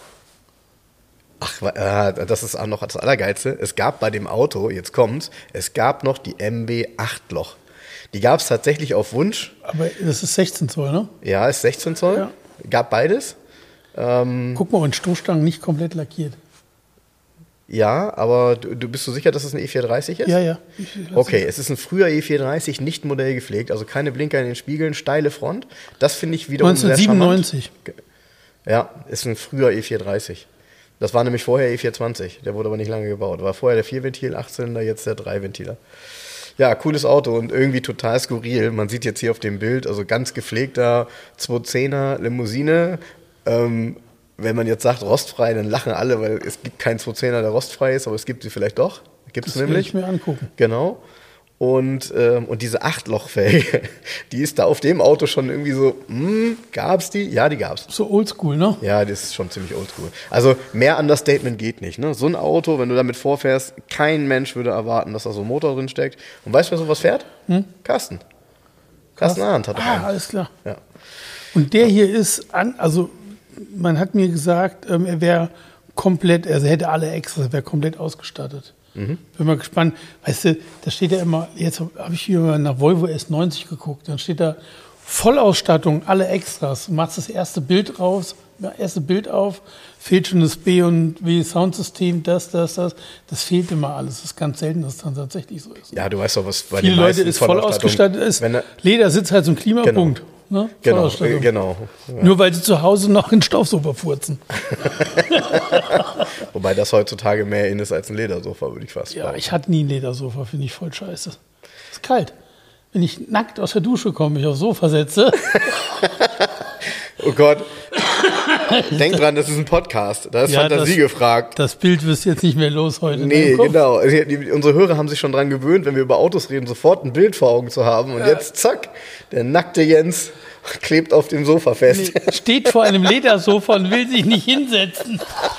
Ach, das ist auch noch das Allergeilste. Es gab bei dem Auto, jetzt kommt's, es gab noch die MB 8-Loch. Die gab es tatsächlich auf Wunsch. Aber das ist 16 Zoll, ne? Ja, ist 16 Zoll. Ja. Gab beides. Guck mal, und Stoßstangen nicht komplett lackiert. Ja, aber du bist so sicher, dass es ein E430 ist? Ja. Okay, es ist ein früher E430, nicht modellgepflegt, also keine Blinker in den Spiegeln, steile Front. Das finde ich wiederum 1997. sehr charmant. Ja, ist ein früher E430. Das war nämlich vorher E420, der wurde aber nicht lange gebaut. War vorher der 4-Ventil, 8-Zylinder, jetzt der 3-Ventiler. Ja, cooles Auto und irgendwie total skurril. Man sieht jetzt hier auf dem Bild, also ganz gepflegter 210er Limousine. Wenn man jetzt sagt rostfrei, dann lachen alle, weil es gibt keinen 210er, der rostfrei ist, aber es gibt sie vielleicht doch. Gibt es nämlich. Das will ich mir angucken. Genau. Und diese 8-Loch-Felge, die ist da auf dem Auto schon irgendwie so, gab's die? Ja, die gab's. So oldschool, ne? Ja, das ist schon ziemlich oldschool. Also mehr Understatement geht nicht. Ne? So ein Auto, wenn du damit vorfährst, kein Mensch würde erwarten, dass da so ein Motor drin steckt. Und weißt du, wer sowas fährt? Carsten. Carsten Arndt hat einen. Alles klar. Ja. Und der hier ist, also man hat mir gesagt, er wäre komplett, also er hätte alle Extras, er wäre komplett ausgestattet. Bin mal gespannt. Weißt du, da steht ja immer, jetzt habe ich hier mal nach Volvo S90 geguckt, dann steht da Vollausstattung, alle Extras. Du machst das erste Bild auf, fehlt schon das B&W Soundsystem, das. Das fehlt immer alles. Das ist ganz selten, dass es dann tatsächlich so ist. Ja, du weißt doch, was bei Viele den Leute meisten ist voll ausgestattet ist. Ledersitz halt so ein Klimapunkt. Ne? Genau. Ja. Nur weil sie zu Hause noch in Staubsauger furzen. Wobei das heutzutage mehr in ist als ein Ledersofa, würde ich fast sagen. Ja, ich hatte nie ein Ledersofa, finde ich voll scheiße. Ist kalt. Wenn ich nackt aus der Dusche komme, mich aufs Sofa setze. Oh Gott. Denk dran, das ist ein Podcast. Da ist Fantasie gefragt. Das Bild wirst du jetzt nicht mehr los heute. Nee, genau. Unsere Hörer haben sich schon dran gewöhnt, wenn wir über Autos reden, sofort ein Bild vor Augen zu haben. Und jetzt, zack, der nackte Jens klebt auf dem Sofa fest. Nee, steht vor einem Ledersofa und will sich nicht hinsetzen.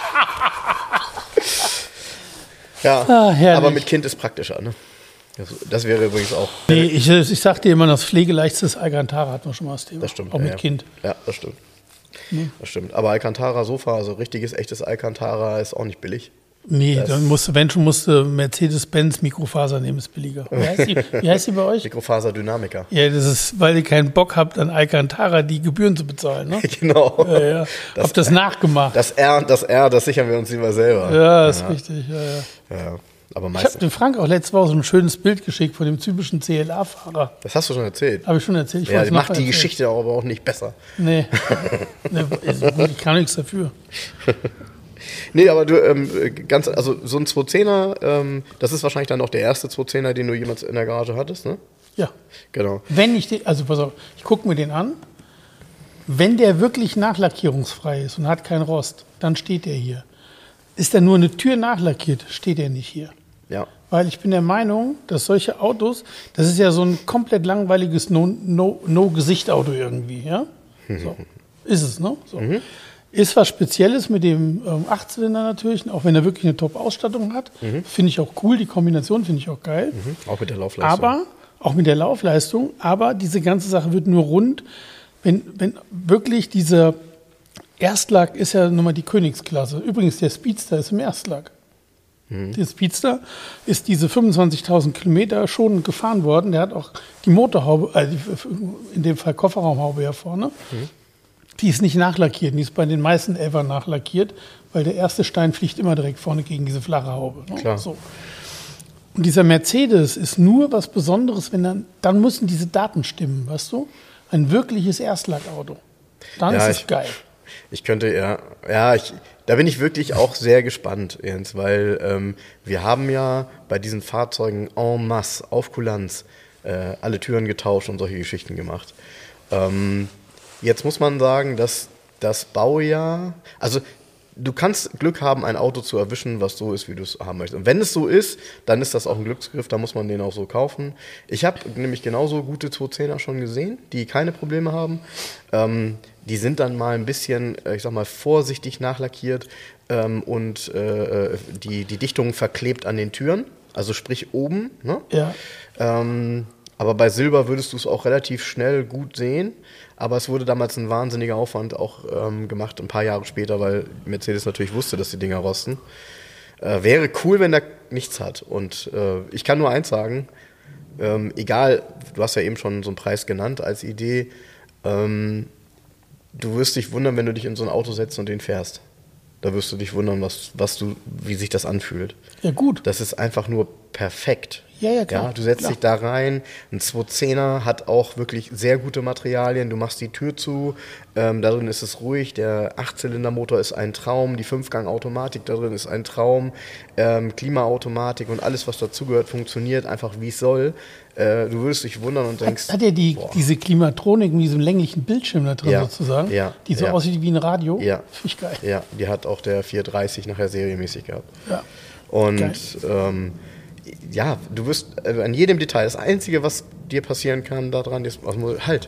Ja, aber mit Kind ist praktischer, ne? Das wäre übrigens auch... Nee, ich sag dir immer, das pflegeleichtes Alcantara hatten wir schon mal das Thema. Das stimmt. Auch mit Kind. Ja, das stimmt. Das stimmt. Aber Alcantara-Sofa, also richtiges, echtes Alcantara, ist auch nicht billig. Nee, dann musste Mercedes-Benz Mikrofaser nehmen, ist billiger. Wie heißt die bei euch? Mikrofaser-Dynamiker. Ja, das ist, weil ihr keinen Bock habt, an Alcantara die Gebühren zu bezahlen, ne? Genau. Ja. Habt das nachgemacht. Das sichern wir uns lieber selber. Ja, ist richtig. Ja. Aber ich habe dem Frank auch letzte Woche so ein schönes Bild geschickt von dem typischen CLA-Fahrer. Das hast du schon erzählt. Habe ich schon erzählt. Ja, macht die Geschichte aber auch nicht besser. Nee. Ich kann nichts dafür. Nee, aber du, also so ein 210er, das ist wahrscheinlich dann auch der erste 210er, den du jemals in der Garage hattest, ne? Ja. Genau. Wenn ich also pass auf, ich gucke mir den an. Wenn der wirklich nachlackierungsfrei ist und hat keinen Rost, dann steht der hier. Ist da nur eine Tür nachlackiert, steht er nicht hier. Ja. Weil ich bin der Meinung, dass solche Autos, das ist ja so ein komplett langweiliges No-Gesicht-Auto irgendwie, ja? So. Ist es, ne? So. Ist was Spezielles mit dem 8-Zylinder natürlich, auch wenn er wirklich eine Top-Ausstattung hat. Finde ich auch cool, die Kombination finde ich auch geil. Auch mit der Laufleistung. Aber diese ganze Sache wird nur rund, wenn wirklich dieser Erstlack ist ja nun mal die Königsklasse. Übrigens, der Speedster ist im Erstlack. Der Speedster ist diese 25.000 Kilometer schon gefahren worden. Der hat auch die Motorhaube, in dem Fall Kofferraumhaube ja vorne. Die ist nicht nachlackiert. Die ist bei den meisten Elfern nachlackiert, weil der erste Stein fliegt immer direkt vorne gegen diese flache Haube. Ne? Klar. So. Und dieser Mercedes ist nur was Besonderes, wenn dann müssen diese Daten stimmen, weißt du? Ein wirkliches Erstlackauto. Dann ist es geil. Ich könnte, da bin ich wirklich auch sehr gespannt, Jens, weil wir haben ja bei diesen Fahrzeugen en masse, auf Kulanz, alle Türen getauscht und solche Geschichten gemacht. Jetzt muss man sagen, dass das Baujahr, also du kannst Glück haben, ein Auto zu erwischen, was so ist, wie du es haben möchtest. Und wenn es so ist, dann ist das auch ein Glücksgriff, da muss man den auch so kaufen. Ich habe nämlich genauso gute 210er schon gesehen, die keine Probleme haben. Die sind dann mal ein bisschen, ich sag mal, vorsichtig nachlackiert und die Dichtung verklebt an den Türen, also sprich oben. Ne? Ja. Aber bei Silber würdest du es auch relativ schnell gut sehen. Aber es wurde damals ein wahnsinniger Aufwand auch gemacht, ein paar Jahre später, weil Mercedes natürlich wusste, dass die Dinger rosten. Wäre cool, wenn der nichts hat. Und ich kann nur eins sagen, egal, du hast ja eben schon so einen Preis genannt als Idee, du wirst dich wundern, wenn du dich in so ein Auto setzt und den fährst. Da wirst du dich wundern, wie sich das anfühlt. Ja, gut. Das ist einfach nur perfekt. Ja, klar. Ja, du setzt dich da rein. Ein 210er hat auch wirklich sehr gute Materialien. Du machst die Tür zu. Darin ist es ruhig. Der 8-Zylinder-Motor ist ein Traum. Die 5-Gang-Automatik darin ist ein Traum. Klimaautomatik und alles, was dazugehört, funktioniert einfach, wie es soll. Du würdest dich wundern und denkst... Hat er diese Klimatronik mit diesem länglichen Bildschirm da drin sozusagen? Ja. Die so aussieht wie ein Radio? Ja. Finde ich geil. Ja, die hat auch der 430 nachher serienmäßig gehabt. Ja. Und ja, du wirst an jedem Detail, das Einzige, was dir passieren kann daran, ist, halt,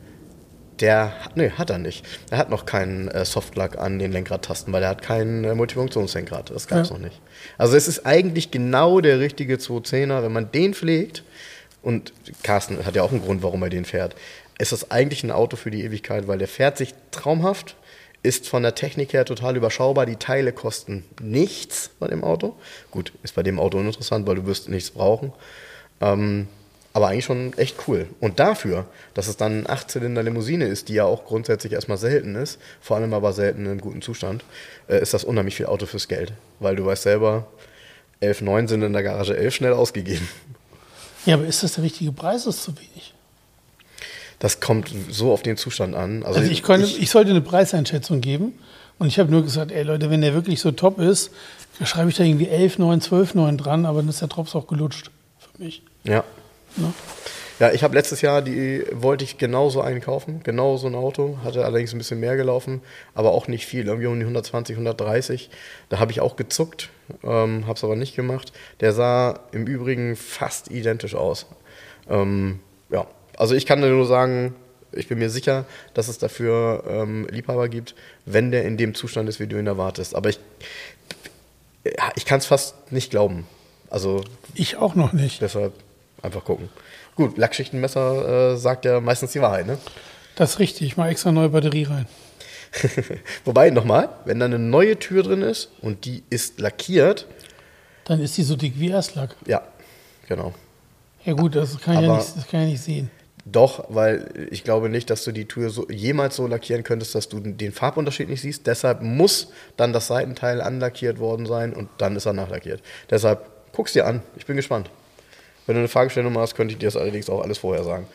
hat er nicht. Er hat noch keinen Softlack an den Lenkradtasten, weil er hat kein Multifunktionslenkrad. Das gab es noch nicht. Also es ist eigentlich genau der richtige 210er, wenn man den pflegt, und Carsten hat ja auch einen Grund, warum er den fährt, ist das eigentlich ein Auto für die Ewigkeit, weil der fährt sich traumhaft, ist von der Technik her total überschaubar. Die Teile kosten nichts bei dem Auto. Gut, ist bei dem Auto uninteressant, weil du wirst nichts brauchen. Aber eigentlich schon echt cool. Und dafür, dass es dann eine 8-Zylinder-Limousine ist, die ja auch grundsätzlich erstmal selten ist, vor allem aber selten in guten Zustand, ist das unheimlich viel Auto fürs Geld. Weil du weißt selber, 11,9 sind in der Garage 11 schnell ausgegeben. Ja, aber ist das der richtige Preis? Das ist zu wenig. Das kommt so auf den Zustand an. Also ich sollte eine Preiseinschätzung geben. Und ich habe nur gesagt, ey Leute, wenn der wirklich so top ist, dann schreibe ich da irgendwie 11,9, 12,9 dran, aber dann ist der Drops auch gelutscht für mich. Ja. Ne? Ja, ich habe letztes Jahr, wollte ich genauso einen kaufen, genau so ein Auto, hatte allerdings ein bisschen mehr gelaufen, aber auch nicht viel, irgendwie um die 120, 130. Da habe ich auch gezuckt, habe es aber nicht gemacht. Der sah im Übrigen fast identisch aus. Ja, also ich kann nur sagen, ich bin mir sicher, dass es dafür Liebhaber gibt, wenn der in dem Zustand ist, wie du ihn erwartest. Aber ich kann es fast nicht glauben. Also ich auch noch nicht. Deshalb einfach gucken. Gut, Lackschichtenmesser sagt ja meistens die Wahrheit, ne? Das ist richtig, ich mache extra neue Batterie rein. Wobei, nochmal, wenn da eine neue Tür drin ist und die ist lackiert... Dann ist die so dick wie Erstlack. Ja, genau. Ja gut, das kann ich ja nicht sehen. Doch, weil ich glaube nicht, dass du die Tür jemals so lackieren könntest, dass du den Farbunterschied nicht siehst. Deshalb muss dann das Seitenteil anlackiert worden sein und dann ist er nachlackiert. Deshalb guck's dir an, ich bin gespannt. Wenn du eine Fahrgestellnummer hast, könnte ich dir das allerdings auch alles vorher sagen.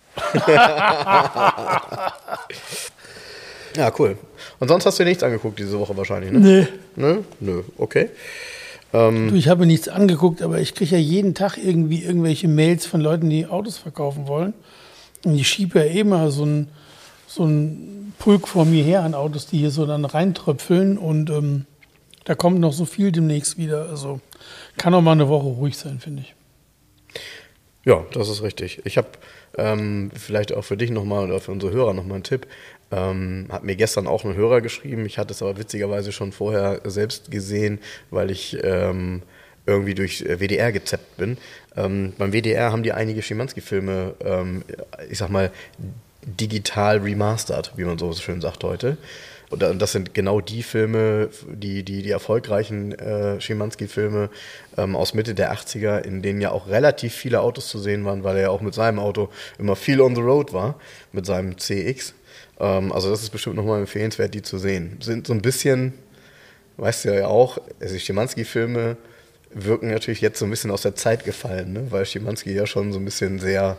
Ja, cool. Und sonst hast du dir nichts angeguckt diese Woche wahrscheinlich, ne? Nee. Nö, okay. Du, ich habe mir nichts angeguckt, aber ich kriege ja jeden Tag irgendwie irgendwelche Mails von Leuten, die Autos verkaufen wollen. Und ich schiebe ja immer so ein Pulk vor mir her an Autos, die hier so dann reintröpfeln. Und da kommt noch so viel demnächst wieder. Also kann auch mal eine Woche ruhig sein, finde ich. Ja, das ist richtig. Ich habe vielleicht auch für dich nochmal oder für unsere Hörer nochmal einen Tipp. Hat mir gestern auch ein Hörer geschrieben. Ich hatte es aber witzigerweise schon vorher selbst gesehen, weil ich irgendwie durch WDR gezappt bin. Beim WDR haben die einige Schimanski-Filme, ich sag mal, digital remastered, wie man so schön sagt heute. Und das sind genau die Filme, die erfolgreichen Schimanski-Filme aus Mitte der 80er, in denen ja auch relativ viele Autos zu sehen waren, weil er ja auch mit seinem Auto immer viel on the road war, mit seinem CX. Also das ist bestimmt nochmal empfehlenswert, die zu sehen. Sind so ein bisschen, weißt du ja auch, also die Schimanski-Filme wirken natürlich jetzt so ein bisschen aus der Zeit gefallen, ne? Weil Schimanski ja schon so ein bisschen sehr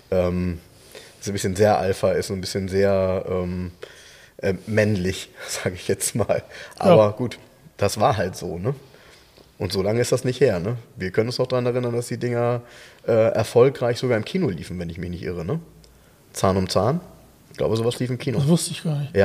Alpha ist und ein bisschen sehr männlich, sage ich jetzt mal. Aber ja. Gut, das war halt so, ne? Und so lange ist das nicht her, ne? Wir können uns noch daran erinnern, dass die Dinger erfolgreich sogar im Kino liefen, wenn ich mich nicht irre, ne? Zahn um Zahn. Ich glaube, sowas lief im Kino. Das wusste ich gar nicht. Ja.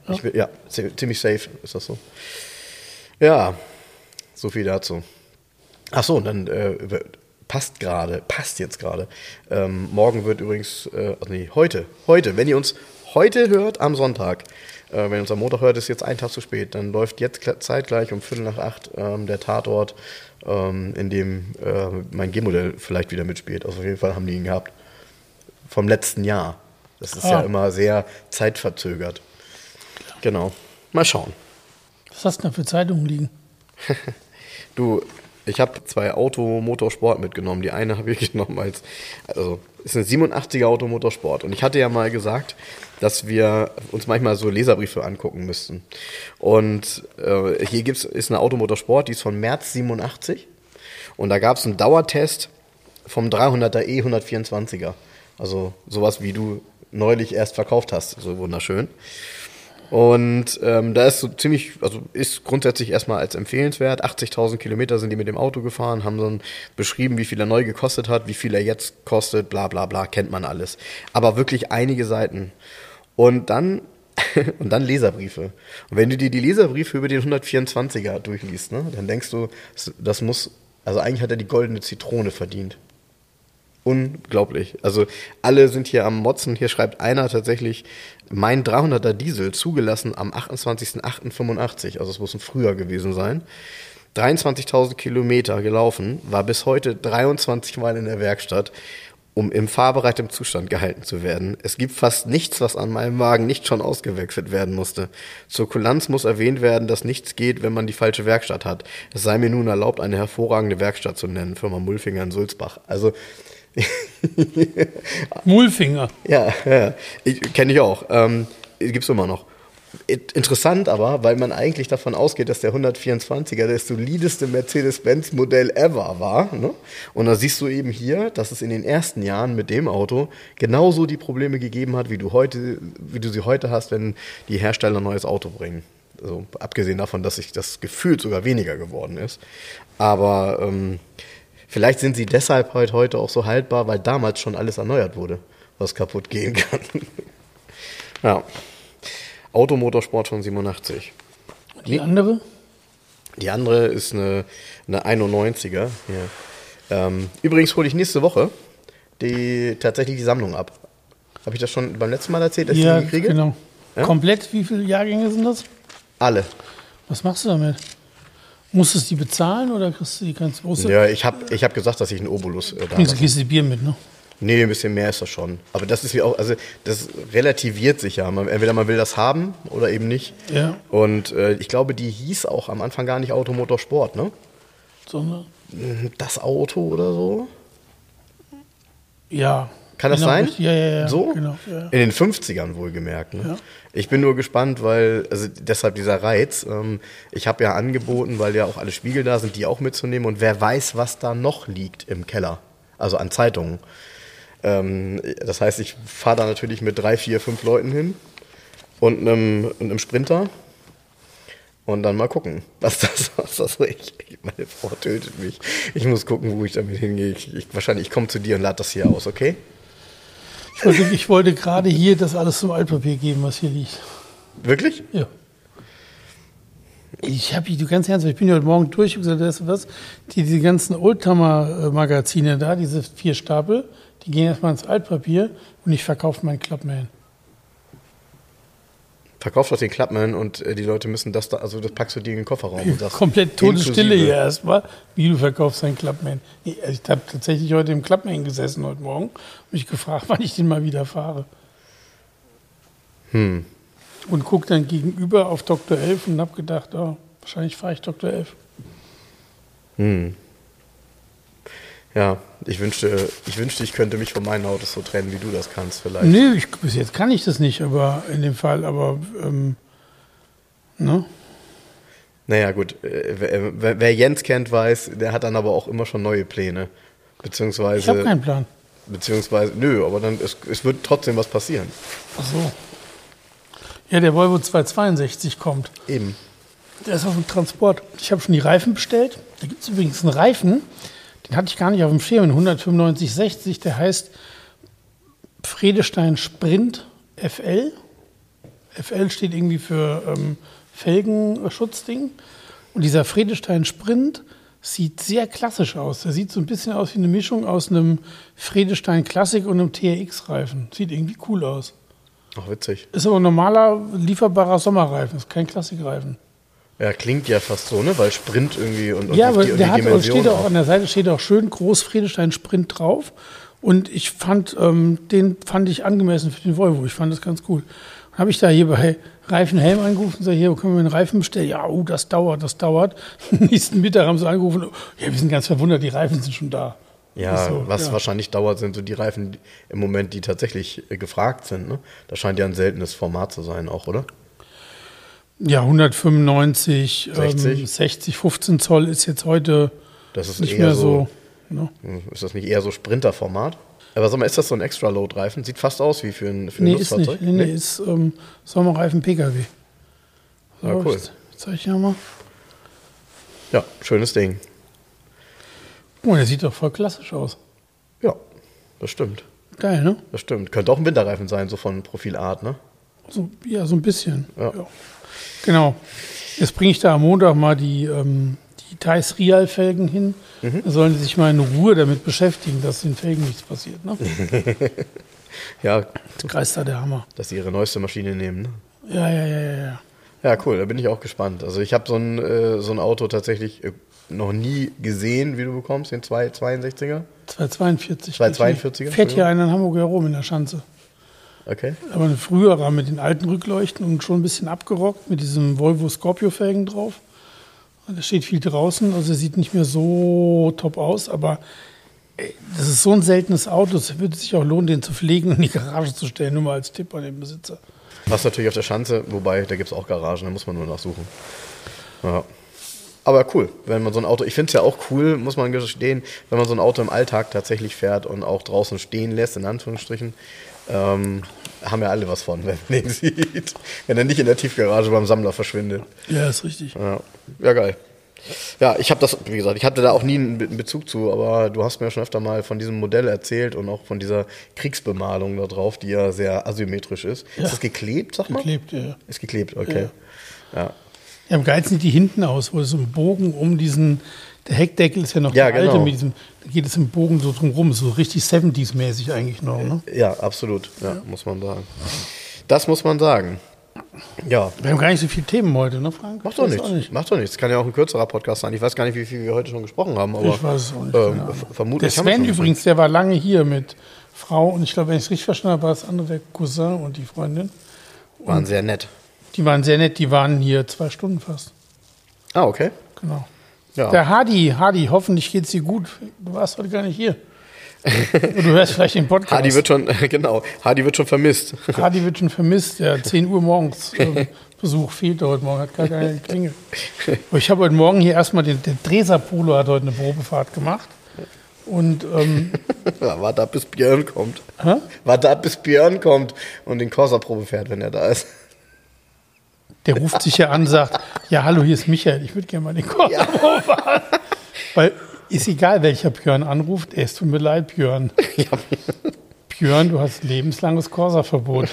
Ja, ziemlich safe ist das so. Ja, so viel dazu. Ach so, und dann passt jetzt gerade. Morgen wird übrigens, heute, wenn ihr uns heute hört, am Sonntag, wenn ihr uns am Montag hört, ist jetzt ein Tag zu spät, dann läuft jetzt zeitgleich um 7:45 der Tatort, in dem mein G-Modell vielleicht wieder mitspielt. Also auf jeden Fall haben die ihn gehabt. Vom letzten Jahr. Das ist ja immer sehr zeitverzögert. Genau. Mal schauen. Was hast du denn für Zeitungen liegen? Du, ich habe 2 Automotorsport mitgenommen. Die eine habe ich genommen ist eine 87er Automotorsport. Und ich hatte ja mal gesagt, dass wir uns manchmal so Leserbriefe angucken müssten. Und hier ist eine Automotorsport, die ist von März 87. Und da gab es einen Dauertest vom 300er E124er. Also sowas, wie du neulich erst verkauft hast. So wunderschön. Und da ist ist grundsätzlich erstmal als empfehlenswert. 80.000 Kilometer sind die mit dem Auto gefahren, haben dann beschrieben, wie viel er neu gekostet hat, wie viel er jetzt kostet, bla bla bla, kennt man alles. Aber wirklich einige Seiten. Und dann Leserbriefe. Und wenn du dir die Leserbriefe über den 124er durchliest, ne, dann denkst du, eigentlich hat er die goldene Zitrone verdient. Unglaublich. Also alle sind hier am Motzen. Hier schreibt einer tatsächlich, mein 300er Diesel, zugelassen am 28.08.85, also es muss ein Frühjahr gewesen sein. 23.000 Kilometer gelaufen, war bis heute 23 Mal in der Werkstatt, um im fahrbereiten Zustand gehalten zu werden. Es gibt fast nichts, was an meinem Wagen nicht schon ausgewechselt werden musste. Zur Kulanz muss erwähnt werden, dass nichts geht, wenn man die falsche Werkstatt hat. Es sei mir nun erlaubt, eine hervorragende Werkstatt zu nennen, Firma Mulfinger in Sulzbach. Also Mulfinger. Ja, kenne ich auch. Gibt's immer noch. Interessant aber, weil man eigentlich davon ausgeht, dass der 124er das solideste Mercedes-Benz-Modell ever war. Ne? Und da siehst du eben hier, dass es in den ersten Jahren mit dem Auto genauso die Probleme gegeben hat, wie du sie heute hast, wenn die Hersteller ein neues Auto bringen. Also, abgesehen davon, dass sich das Gefühl sogar weniger geworden ist. Aber vielleicht sind sie deshalb heute auch so haltbar, weil damals schon alles erneuert wurde, was kaputt gehen kann. Ja. Automotorsport von 87. Die andere? Die andere ist eine 91er. Ja. Übrigens hole ich nächste Woche tatsächlich die Sammlung ab. Habe ich das schon beim letzten Mal erzählt, dass ich die kriege? Genau. Ja? Komplett, wie viele Jahrgänge sind das? Alle. Was machst du damit? Musstest du die bezahlen oder kriegst du die ganz große? Ja, ich hab gesagt, dass ich einen Obolus da habe. Du kriegst die Bier mit, ne? Nee, ein bisschen mehr ist das schon. Aber das ist wie auch, also das relativiert sich ja. Entweder man will das haben oder eben nicht. Ja. Und ich glaube, die hieß auch am Anfang gar nicht Automotorsport, ne? Sondern? Das Auto oder so? Ja. Kann das sein? Ja. So? Genau, ja. In den 50ern wohlgemerkt. Ne? Ja. Ich bin nur gespannt, deshalb dieser Reiz. Ich habe ja angeboten, weil ja auch alle Spiegel da sind, die auch mitzunehmen. Und wer weiß, was da noch liegt im Keller. Also an Zeitungen. Das heißt, ich fahre da natürlich mit 3, 4, 5 Leuten hin und einem Sprinter und dann mal gucken, was das meine Frau tötet mich. Ich muss gucken, wo ich damit hingehe. Ich komme zu dir und lade das hier aus, okay? Ich wollte gerade hier das alles zum Altpapier geben, was hier liegt. Wirklich? Ja. Du ganz ernsthaft, ich bin ja heute Morgen durch und gesagt, weißt du was? Diese ganzen Oldtimer-Magazine da, diese 4 Stapel, die gehen erstmal ins Altpapier und ich verkaufe meinen Clubman. Verkaufst doch den Clubman und die Leute müssen das packst du dir in den Kofferraum. Und sagst, komplett Todesstille hier erstmal, wie du verkaufst deinen Clubman. Ich habe tatsächlich heute im Clubman gesessen heute Morgen und mich gefragt, wann ich den mal wieder fahre. Und gucke dann gegenüber auf Dr. 11 und habe gedacht, wahrscheinlich fahre ich Dr. 11. Ja, ich wünschte, ich könnte mich von meinen Autos so trennen, wie du das kannst vielleicht. Nee, bis jetzt kann ich das nicht, aber in dem Fall, ne? Naja, gut, wer Jens kennt, weiß, der hat dann aber auch immer schon neue Pläne. Beziehungsweise... Ich habe keinen Plan. Nö, aber dann, es wird trotzdem was passieren. Ach so. Ja, der Volvo 262 kommt. Eben. Der ist auf dem Transport. Ich habe schon die Reifen bestellt. Da gibt es übrigens einen Reifen, den hatte ich gar nicht auf dem Schirm, 195/60, der heißt Friedestein Sprint FL. FL steht irgendwie für Felgenschutzding. Und dieser Vredestein Sprint sieht sehr klassisch aus. Der sieht so ein bisschen aus wie eine Mischung aus einem Vredestein Classic und einem TRX-Reifen. Sieht irgendwie cool aus. Ach, witzig. Ist aber ein normaler, lieferbarer Sommerreifen, ist kein Klassikreifen. Ja, klingt ja fast so, ne? Weil Sprint irgendwie und ja, aber die der hat, Dimension steht auch an der Seite steht auch schön groß Vredestein Sprint drauf. Und ich fand, den fand ich angemessen für den Volvo. Ich fand das ganz cool. Dann habe ich da hier bei Reifenhelm angerufen und gesagt, hier, wo können wir einen Reifen bestellen? Ja, das dauert. Nächsten Mittag haben sie angerufen, ja, wir sind ganz verwundert, die Reifen sind schon da. Ja, so, was wahrscheinlich dauert, sind so die Reifen im Moment, die tatsächlich gefragt sind. Ne? Das scheint ja ein seltenes Format zu sein auch, oder? Ja, 195, 60, 15 Zoll ist jetzt heute das ist nicht eher mehr so. Ne? Ist das nicht eher so Sprinter-Format? Aber sag mal, ist das so ein Extra-Load-Reifen? Sieht fast aus wie für ein Ist Nutzfahrzeug. nicht. Nee, ist Sommerreifen PKW. So, ja, cool. Ich zeig ich ja mal. Ja, schönes Ding. Oh, der sieht doch voll klassisch aus. Ja, das stimmt. Geil, ne? Das stimmt. Könnte auch ein Winterreifen sein, so von Profilart, ne? So, ja, so ein bisschen. Ja. Ja. Genau. Jetzt bringe ich da am Montag mal die Thais Rial-Felgen hin. Da sollen die sich mal in Ruhe damit beschäftigen, dass den Felgen nichts passiert. Ne? Ja, Das kreist da der Hammer. dass sie ihre neueste Maschine nehmen, ne? Ja. Ja, cool, da bin ich auch gespannt. Also ich habe so ein Auto tatsächlich noch nie gesehen, wie du bekommst, den 262er. 242. 242er? Fährt hier einer in Hamburg herum in der Schanze. Okay. Aber ein früherer mit den alten Rückleuchten und schon ein bisschen abgerockt mit diesem Volvo Scorpio-Felgen drauf. Da steht viel draußen, also sieht nicht mehr so top aus, aber das ist so ein seltenes Auto, es würde sich auch lohnen, den zu pflegen und in die Garage zu stellen, nur mal als Tipp an den Besitzer. Was natürlich auf der Schanze, wobei, da gibt es auch Garagen, da muss man nur nachsuchen. Ja. Aber cool, wenn man so ein Auto, ich finde es ja auch cool, muss man gestehen, wenn man so ein Auto im Alltag tatsächlich fährt und auch draußen stehen lässt, in Anführungsstrichen, haben ja alle was von, wenn man den sieht. Wenn er nicht in der Tiefgarage beim Sammler verschwindet. Ja, ist richtig. Ja, geil. Ja, ich habe das, wie gesagt, ich hatte da auch nie einen Bezug zu, aber du hast mir schon öfter mal von diesem Modell erzählt und auch von dieser Kriegsbemalung da drauf, die ja sehr asymmetrisch ist. Ja. Ist das geklebt, sag mal? Geklebt, ja. Ist geklebt, okay. Ja. Ja, am geilsten sieht die hinten aus, wo es so ein Bogen um diesen, der Heckdeckel ist ja noch der alte, mit diesem, da geht es im Bogen so drum rum, so richtig 70s-mäßig eigentlich noch, ne? Ja, absolut, ja, muss man sagen. Das muss man sagen. Ja. Wir haben gar nicht so viele Themen heute, ne, Frank? Macht doch nichts. Macht doch nichts. Kann ja auch ein kürzerer Podcast sein. Ich weiß gar nicht, wie viel wir heute schon gesprochen haben, aber ich weiß es auch nicht. Vermutlich. Der Sven übrigens, der war lange hier mit Frau und ich glaube, wenn ich es richtig verstanden habe, war das andere der Cousin und die Freundin. Und waren sehr nett. Die waren sehr nett, die waren hier 2 Stunden fast. Ah, okay. Genau. Ja. Der Hadi, hoffentlich geht's dir gut. Du warst heute gar nicht hier. Du hörst vielleicht den Podcast. Hadi wird schon vermisst. Hadi wird schon vermisst. Ja, 10 Uhr morgens Besuch fehlt heute Morgen, hat gar keine Klingel. Ich habe heute Morgen hier erstmal, der Dreser Polo hat heute eine Probefahrt gemacht. Und ja, warte ab, bis Björn kommt. Hä? Warte ab, bis Björn kommt und den Corsa-Probe fährt, wenn er da ist. Der ruft sich ja an und sagt, ja, hallo, hier ist Michael, ich würde gerne mal den Corsa-Probe fahren. Weil ist egal, welcher Björn anruft, es tut mir leid, Björn. Ja. Björn, du hast lebenslanges Corsa-Verbot.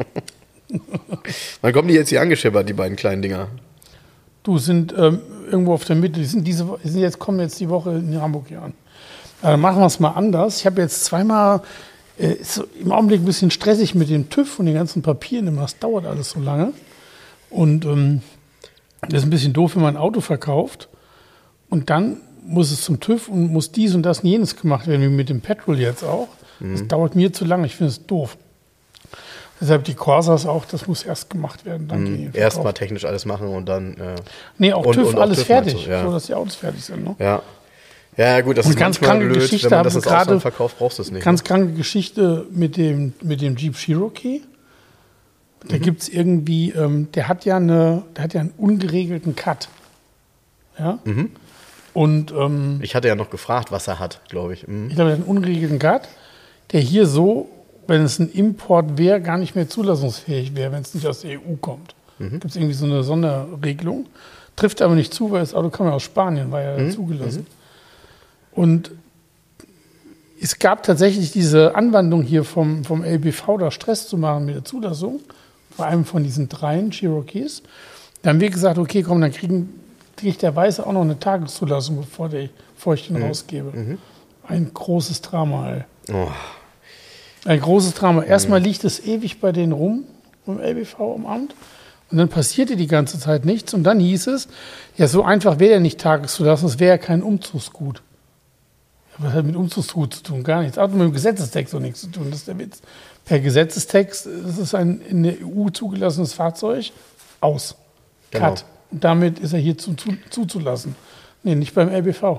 Wann kommen die jetzt hier angeschippert, die beiden kleinen Dinger? Du, sind irgendwo auf der Mitte, kommen jetzt die Woche in Hamburg hier an. Dann machen wir es mal anders. Ich habe jetzt zweimal, ist so im Augenblick ein bisschen stressig mit dem TÜV und den ganzen Papieren immer, das dauert alles so lange. Und das ist ein bisschen doof, wenn man ein Auto verkauft und dann muss es zum TÜV und muss dies und das und jenes gemacht werden, wie mit dem Petrol jetzt auch. Das dauert mir zu lange, ich finde es doof. Deshalb die Corsas auch, das muss erst gemacht werden. Dann erstmal technisch alles machen und dann... nee, auch TÜV, alles TÜV fertig, du, ja. so dass die Autos fertig sind. Ne? Ja. Ja, gut, das und ist ganz manchmal kranke blöd, Geschichte wenn man das haben ins wir Ausland gerade, verkauft, brauchst du es nicht. Ganz kranke Geschichte mit dem Jeep Cherokee. Da gibt es irgendwie, der hat ja einen ungeregelten Cut. Ja? Und ich hatte ja noch gefragt, was er hat, glaube ich. Ich glaube, er hat einen ungeregelten Cut, der hier so, wenn es ein Import wäre, gar nicht mehr zulassungsfähig wäre, wenn es nicht aus der EU kommt. Gibt es irgendwie so eine Sonderregelung. Trifft aber nicht zu, weil das Auto kam ja aus Spanien, war ja zugelassen. Und es gab tatsächlich diese Anwandlung hier vom LBV, da Stress zu machen mit der Zulassung. bei einem von diesen 3 Cherokees. Da haben wir gesagt, okay, komm, dann kriegt der Weiße auch noch eine Tageszulassung, bevor ich den rausgebe. Ein großes Drama, ey. Oh. Ein großes Drama. Erstmal liegt es ewig bei denen rum, im LBV, im Amt. Und dann passierte die ganze Zeit nichts. Und dann hieß es, ja, so einfach wäre ja nicht tageszulassen, es wäre ja kein Umzugsgut. Was hat mit Umzugsgut zu tun? Gar nichts. Auch mit dem Gesetzestext auch nichts zu tun. Das ist der Witz. Per Gesetzestext ist es ein in der EU zugelassenes Fahrzeug. Aus. Genau. Cut. Und damit ist er hier zuzulassen. Nee, nicht beim LBV.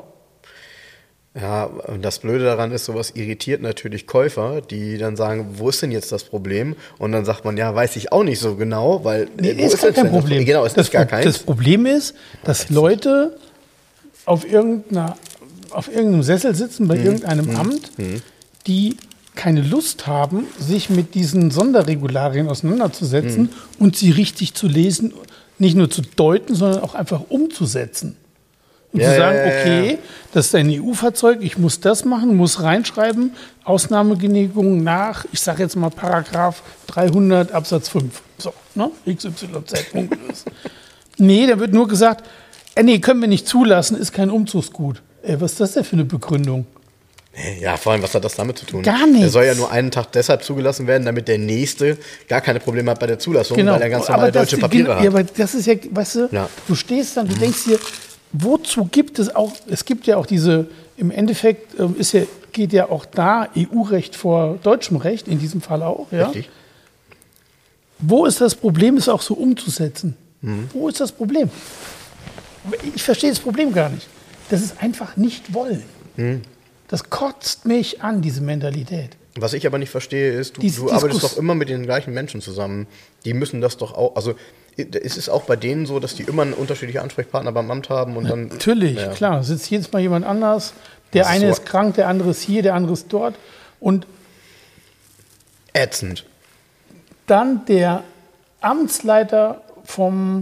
Ja, und das Blöde daran ist, sowas irritiert natürlich Käufer, die dann sagen, wo ist denn jetzt das Problem? Und dann sagt man, ja, weiß ich auch nicht so genau, weil... Nee, ist gar kein Problem. Genau, es ist gar keins. Das Problem ist, dass Leute auf irgendeinem Sessel sitzen, bei irgendeinem Amt, die keine Lust haben, sich mit diesen Sonderregularien auseinanderzusetzen und sie richtig zu lesen, nicht nur zu deuten, sondern auch einfach umzusetzen. Und zu sagen, okay, das ist ein EU-Fahrzeug, ich muss das machen, muss reinschreiben, Ausnahmegenehmigung nach, ich sage jetzt mal Paragraph 300 Absatz 5. So, ne? XYZ ungelöst. Nee, da wird nur gesagt, nee, können wir nicht zulassen, ist kein Umzugsgut. Was ist das denn für eine Begründung? Ja, vor allem, was hat das damit zu tun? Gar nichts. Er soll ja nur einen Tag deshalb zugelassen werden, damit der Nächste gar keine Probleme hat bei der Zulassung, weil er ganz normale deutsche Papiere hat. Ja, aber das ist ja, weißt du, du stehst dann, du denkst dir, wozu gibt es auch, es gibt ja auch diese, im Endeffekt geht ja auch da EU-Recht vor deutschem Recht, in diesem Fall auch. Ja? Richtig. Wo ist das Problem, es auch so umzusetzen? Wo ist das Problem? Ich verstehe das Problem gar nicht. Das ist einfach nicht wollen. Das kotzt mich an, diese Mentalität. Was ich aber nicht verstehe, ist, du arbeitest doch immer mit den gleichen Menschen zusammen. Die müssen das doch auch, also es ist auch bei denen so, dass die immer einen unterschiedlichen Ansprechpartner beim Amt haben und dann... Natürlich, klar, sitzt jedes Mal jemand anders. Der eine ist krank, der andere ist hier, der andere ist dort. Und ätzend. Dann der Amtsleiter vom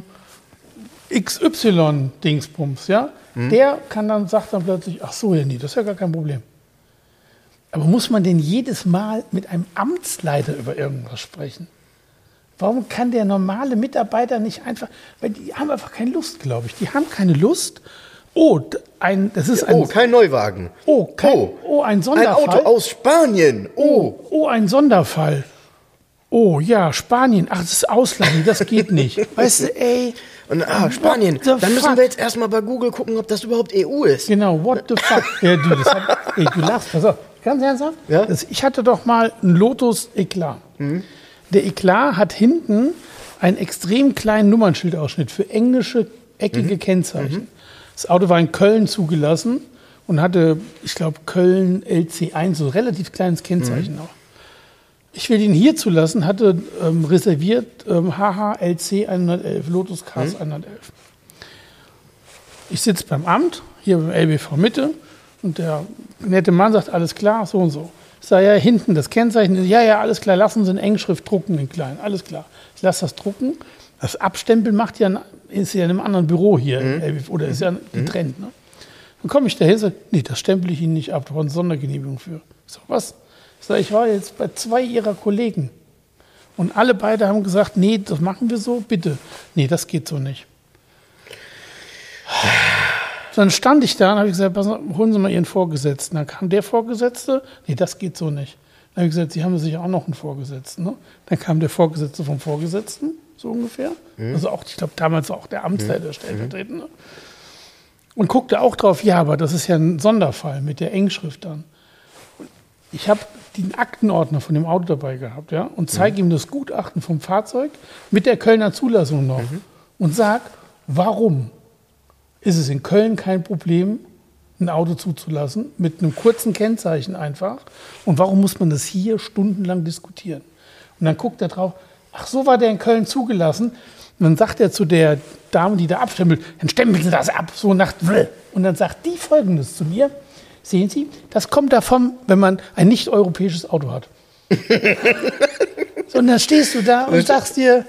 XY-Dingsbums, ja, der sagt dann plötzlich, ach so, ja, nee, das ist ja gar kein Problem. Aber muss man denn jedes Mal mit einem Amtsleiter über irgendwas sprechen? Warum kann der normale Mitarbeiter nicht einfach, weil die haben einfach keine Lust, glaube ich. Die haben keine Lust. Kein Neuwagen. Ein Sonderfall. Ein Auto aus Spanien. Ein Sonderfall. Oh ja, Spanien. Ach, das ist Ausland, das geht nicht. Weißt du, ey. Und Spanien. Dann müssen wir jetzt erstmal bei Google gucken, ob das überhaupt EU ist. Genau, what the fuck. Ja, du lachst. Pass auf, ganz ernsthaft. Ja? Ich hatte doch mal einen Lotus Eclat. Der Eclat hat hinten einen extrem kleinen Nummernschildausschnitt für englische, eckige Kennzeichen. Das Auto war in Köln zugelassen und hatte, ich glaube, Köln LC1, so ein relativ kleines Kennzeichen noch. Ich will ihn hier zulassen, hatte reserviert HHLC 111, Lotus Cars 111. Ich sitze beim Amt, hier beim LBV Mitte, und der nette Mann sagt, alles klar, so und so. Ich sage, ja, hinten das Kennzeichen, ja, alles klar, lassen Sie in Engschrift drucken, in klein, alles klar. Ich lasse das drucken. Das Abstempeln ist ja in einem anderen Büro hier, oder ist ja getrennt. Ne? Dann komme ich dahin und sage, nee, das stempel ich Ihnen nicht ab, da war eine Sondergenehmigung für. Ich sage, was? Ich sage, ich war jetzt bei 2 Ihrer Kollegen. Und alle beide haben gesagt, nee, das machen wir so, bitte. Nee, das geht so nicht. Dann stand ich da und habe gesagt, pass auf, holen Sie mal Ihren Vorgesetzten. Dann kam der Vorgesetzte, nee, das geht so nicht. Dann habe ich gesagt, Sie haben sicher auch noch einen Vorgesetzten. Ne? Dann kam der Vorgesetzte vom Vorgesetzten, so ungefähr. Also auch, ich glaube, damals auch der Amtsleiter, stellvertretende. Und guckte auch drauf, ja, aber das ist ja ein Sonderfall mit der Engschrift dann. Ich habe den Aktenordner von dem Auto dabei gehabt, ja, und zeige ihm das Gutachten vom Fahrzeug mit der Kölner Zulassung noch und sage, warum ist es in Köln kein Problem, ein Auto zuzulassen, mit einem kurzen Kennzeichen einfach, und warum muss man das hier stundenlang diskutieren? Und dann guckt er drauf, ach, so war der in Köln zugelassen. Und dann sagt er zu der Dame, die da abstempelt, dann stempeln Sie das ab, so nach... Und dann sagt die Folgendes zu mir, sehen Sie, das kommt davon, wenn man ein nicht-europäisches Auto hat. So, und dann stehst du da und sagst dir,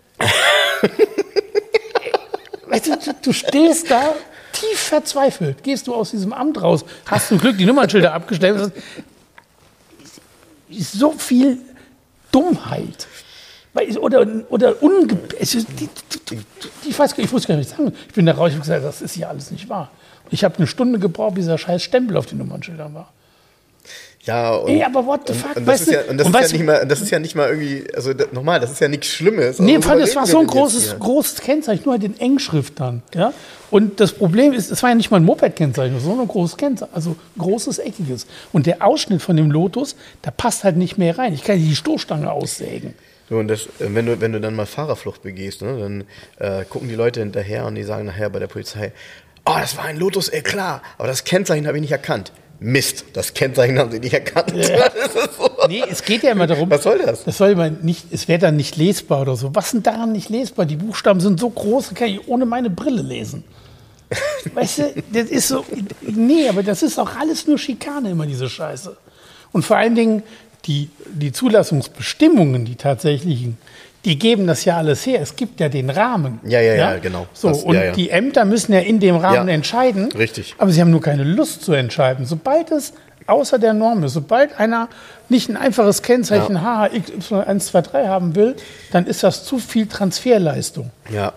weißt du stehst da tief verzweifelt, gehst du aus diesem Amt raus, hast zum Glück die Nummernschilder abgestellt, so viel Dummheit. Ich weiß gar nicht, ich muss gar nicht sagen. Ich bin da raus, ich habe gesagt, das ist hier alles nicht wahr. Ich habe eine Stunde gebraucht, bis dieser scheiß Stempel auf den Nummernschildern war. Ja, und, aber what the fuck, das ist ja nicht mal irgendwie, also nochmal, das ist ja nichts Schlimmes. Nee, das war so ein großes Kennzeichen, nur halt in Engschrift dann. Ja? Und das Problem ist, es war ja nicht mal ein Moped-Kennzeichen, sondern ein großes Kennzeichen, also großes, eckiges. Und der Ausschnitt von dem Lotus, da passt halt nicht mehr rein. Ich kann die Stoßstange aussägen. So, und wenn du dann mal Fahrerflucht begehst, ne, dann gucken die Leute hinterher und die sagen nachher bei der Polizei, oh, das war ein Lotus Eklat, aber das Kennzeichen habe ich nicht erkannt. Mist, das Kennzeichen haben sie nicht erkannt. Ja. So. Nee, es geht ja immer darum. Was soll das? Das soll man nicht, es wäre dann nicht lesbar oder so. Was denn daran nicht lesbar? Die Buchstaben sind so groß, kann ich ohne meine Brille lesen. Weißt du, das ist so. Nee, aber das ist auch alles nur Schikane, immer diese Scheiße. Und vor allen Dingen die Zulassungsbestimmungen, die tatsächlichen, die geben das ja alles her. Es gibt ja den Rahmen. Ja, genau. So, die Ämter müssen ja in dem Rahmen entscheiden. Richtig. Aber sie haben nur keine Lust zu entscheiden. Sobald es außer der Norm ist, sobald einer nicht ein einfaches Kennzeichen HHXY123 haben will, dann ist das zu viel Transferleistung. Ja.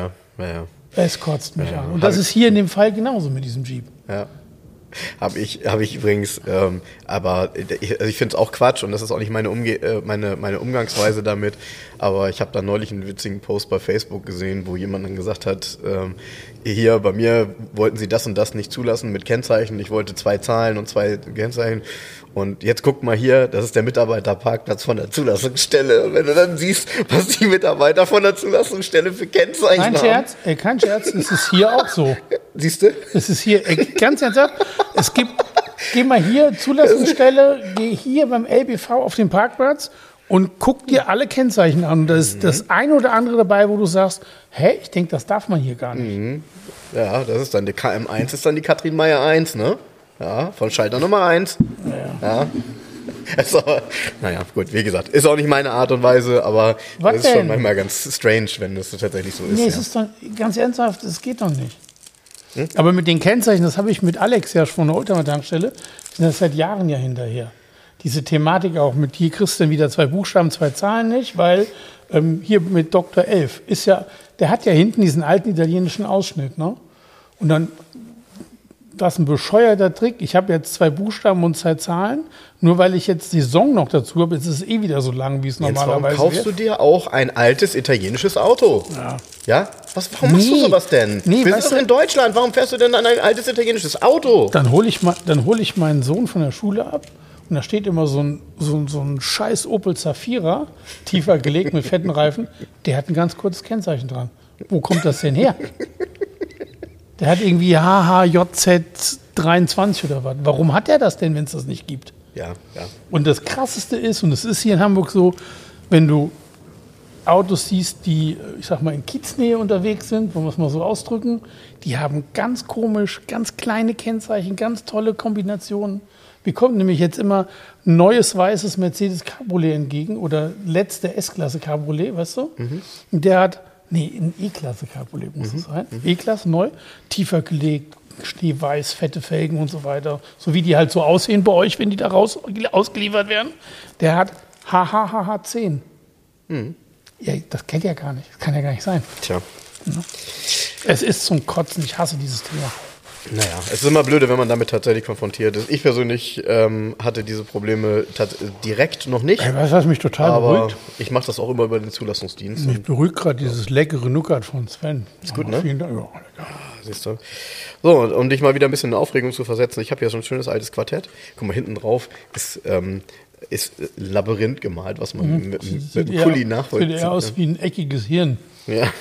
Es kotzt mich an. Und das ist hier in dem Fall genauso mit diesem Jeep. Ja. Habe ich übrigens, aber ich finde es auch Quatsch und das ist auch nicht meine Umgangsweise damit, aber ich habe da neulich einen witzigen Post bei Facebook gesehen, wo jemand dann gesagt hat, hier bei mir wollten sie das und das nicht zulassen mit Kennzeichen, ich wollte 2 Zahlen und 2 Kennzeichen und jetzt guck mal hier, das ist der Mitarbeiterparkplatz von der Zulassungsstelle und wenn du dann siehst, was die Mitarbeiter von der Zulassungsstelle für Kennzeichen haben. Kein Scherz, es ist hier auch so. Siehst du? Es ist hier, ganz ernsthaft, geh mal hier, Zulassungsstelle, geh hier beim LBV auf den Parkplatz und guck dir alle Kennzeichen an. Da ist das eine oder andere dabei, wo du sagst, ich denke, das darf man hier gar nicht. Ja, das ist dann die KM1, ist dann die Katrin Meyer 1, ne? Ja, von Schalter Nummer 1. Ja. Also, naja, gut, wie gesagt, ist auch nicht meine Art und Weise, aber es ist schon manchmal ganz strange, wenn das tatsächlich so ist. Nee, es ist doch, ganz ernsthaft, es geht doch nicht. Aber mit den Kennzeichen, das habe ich mit Alex ja von der Oldtimer-Tankstelle, wir sind das seit Jahren ja hinterher. Diese Thematik auch mit, hier kriegst du dann wieder 2 Buchstaben, 2 Zahlen nicht, weil hier mit Dr. 11 ist ja, der hat ja hinten diesen alten italienischen Ausschnitt, ne? Und dann, das ist ein bescheuerter Trick, ich habe jetzt 2 Buchstaben und 2 Zahlen, nur weil ich jetzt die Saison noch dazu habe, ist es eh wieder so lang, wie es normalerweise ist. Warum kaufst du dir auch ein altes italienisches Auto? Ja? Warum machst du sowas denn? Wir sind doch in Deutschland, warum fährst du denn ein altes italienisches Auto? Dann hol ich meinen Sohn von der Schule ab und da steht immer so ein scheiß Opel Zafira, tiefer gelegt mit fetten Reifen, der hat ein ganz kurzes Kennzeichen dran. Wo kommt das denn her? Der hat irgendwie HHJZ23 oder was. Warum hat er das denn, wenn es das nicht gibt? Ja. Und das Krasseste ist, und es ist hier in Hamburg so, wenn du Autos siehst, die, ich sag mal, in Kieznähe unterwegs sind, wollen wir es mal so ausdrücken, die haben ganz komisch, ganz kleine Kennzeichen, ganz tolle Kombinationen. Mir kommt nämlich jetzt immer ein neues weißes Mercedes Cabriolet entgegen oder letzte S-Klasse Cabriolet, weißt du? Und der hat, ein E-Klasse Cabriolet muss es sein. E-Klasse, neu, tiefer gelegt, schneeweiß, fette Felgen und so weiter. So wie die halt so aussehen bei euch, wenn die da raus ausgeliefert werden. Der hat HHHH10. Ja, das kennt ihr gar nicht. Das kann ja gar nicht sein. Tja. Ja. Es ist zum Kotzen. Ich hasse dieses Thema. Naja, es ist immer blöde, wenn man damit tatsächlich konfrontiert ist. Ich persönlich hatte diese Probleme direkt noch nicht. Was mich total beruhigt. Ich mache das auch immer über den Zulassungsdienst. Mich beruhigt gerade dieses leckere Nuckert von Sven. Ist gut, ne? Vielen Dank. Ja, siehst du. So, um dich mal wieder ein bisschen in Aufregung zu versetzen. Ich habe hier so ein schönes altes Quartett. Guck mal, hinten drauf ist Labyrinth gemalt, was man mit einem Kuli nachvollzieht. Sieht eher aus wie ein eckiges Hirn. Ja.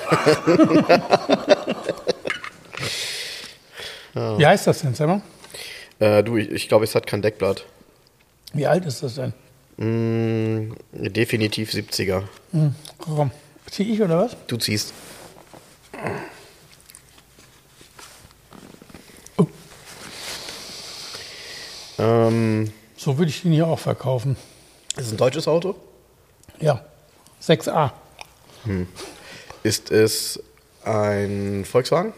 Wie heißt das denn, Sammer? Ich glaube, es hat kein Deckblatt. Wie alt ist das denn? Definitiv 70er. Warum? Zieh ich oder was? Du ziehst. Oh. So würde ich den hier auch verkaufen. Ist es ein deutsches Auto? Ja, 6a. Ist es ein Volkswagen?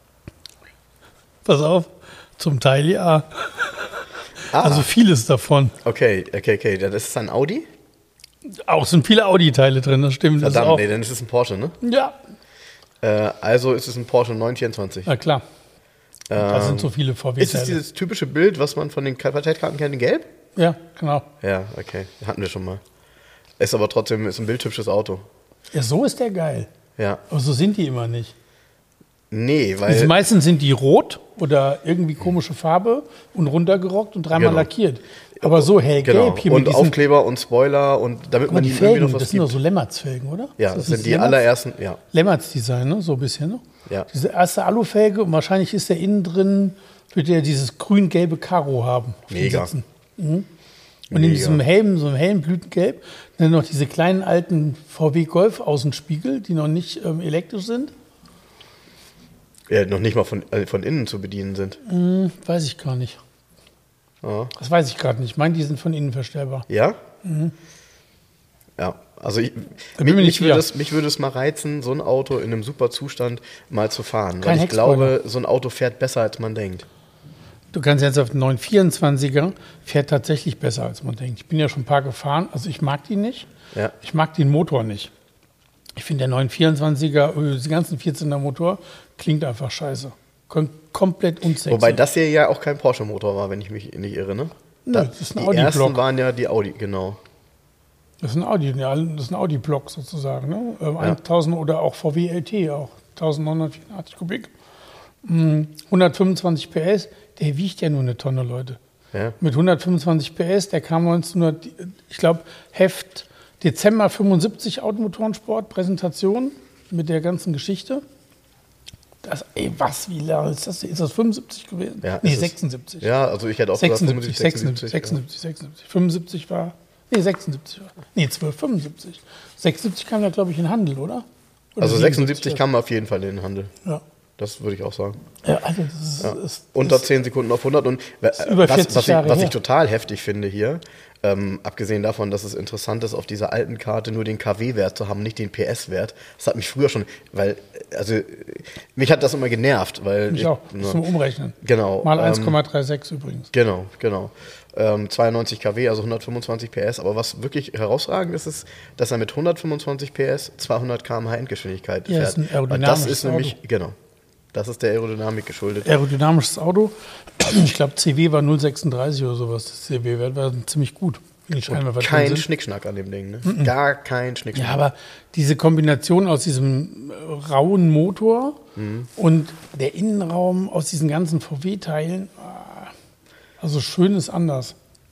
Pass auf, zum Teil ja. Also vieles davon. Okay. Das ist ein Audi? Auch sind viele Audi-Teile drin, das stimmt. Das Verdammt, auch, nee, dann ist es ein Porsche, ne? ja, Also ist es ein Porsche 924. na klar. Da sind so viele Ist es VW-Teile. dieses typische Bild, was man von den Parteikarten kennt, in gelb? Ja, genau. Ja, okay. Hatten wir schon mal. Ist aber trotzdem ein bildhübsches Auto. Ja, so ist der geil. Ja. Aber so sind die immer nicht. Nee, Also weil... meistens sind die rot oder irgendwie komische Farbe und runtergerockt und dreimal Genau. lackiert. Aber so hellgelb Genau. hier Und mit diesen, Aufkleber und Spoiler und damit guck mal, man die ihnen irgendwie Felgen, noch was das sind doch gibt. so Lemmerz-Felgen, oder? Ja, Ist das das sind die Lemmerz? allerersten, ja. Lemmerz-Design, ne? So ein bisschen, ne? Ja. Diese erste Alufelge und wahrscheinlich ist der innen drin, wird der dieses grün-gelbe Karo haben. auf den Mega. Sitzen. Und Mega. in diesem Helm, so einem hellen Blütengelb, dann noch diese kleinen alten VW Golf Außenspiegel, die noch nicht elektrisch sind. Ja, noch nicht mal von innen zu bedienen sind. Weiß ich gar nicht. Ja. Das weiß ich gerade nicht. Ich meine, die sind von innen verstellbar. Ja? Ja, also Da bin mir nicht sicher. mich würde es mal reizen, so ein Auto in einem super Zustand mal zu fahren. Kein Weil ich Heckspoiler. glaube, so ein Auto fährt besser, als man denkt. Du kannst jetzt auf den 924er, fährt tatsächlich besser, als man denkt. Ich bin ja schon ein paar gefahren, also ich mag die nicht. Ja. Ich mag den Motor nicht. Ich finde, der 924er, die ganzen 14er Motor, klingt einfach scheiße. Komplett unsexy. Wobei das hier ja auch kein Porsche-Motor war, wenn ich mich nicht irre, ne? Nö, das ist ein die ersten Audi-Block. waren ja die Audi, genau. Das ist ein Audi, ja, das ist ein Audi-Block sozusagen. Ne? 1000 oder auch VW LT, auch 1984 Kubik. 125 PS, der wiegt ja nur eine Tonne, Leute. Ja. Mit 125 PS, der kam 1900, ich glaube, Heft Dezember 75 Automotorensport, Präsentation mit der ganzen Geschichte. Das, wie lange ist das? Ist das 75 gewesen? Ja, Nee, ist es. 76. Ja, also ich hätte auch gesagt 76, 76, 76. 76. 75 war. Nee, 76 war. Nee, 12, 75. 76 kam da, glaube ich, in Handel, oder? Oder Also 76 77? kam auf jeden Fall in den Handel. Ja. Das würde ich auch sagen. Ja, Alter, das ist Unter 10 Sekunden auf 100. Und über 40 Jahre was her. ich total heftig finde hier, abgesehen davon, dass es interessant ist, auf dieser alten Karte nur den kW-Wert zu haben, nicht den PS-Wert. Das hat mich früher schon, weil, also, mich hat das immer genervt, weil. mich auch. Zum Umrechnen. Genau. Mal 1,36 übrigens. Genau. 92 kW, also 125 PS. Aber was wirklich herausragend ist, ist, dass er mit 125 PS 200 km/h Endgeschwindigkeit Ja, fährt. ist ein Weil aerodynamisches das ist nämlich, genau. Das ist der Aerodynamik geschuldet. Aerodynamisches Auto. Ich glaube, CW war 0,36 oder sowas. Das CW-Wert war ziemlich gut. Wenn die Scheinwerfer drin Kein sind. Schnickschnack an dem Ding, ne? Gar kein Schnickschnack. Ja, aber diese Kombination aus diesem rauen Motor und der Innenraum aus diesen ganzen VW-Teilen, also schön ist anders.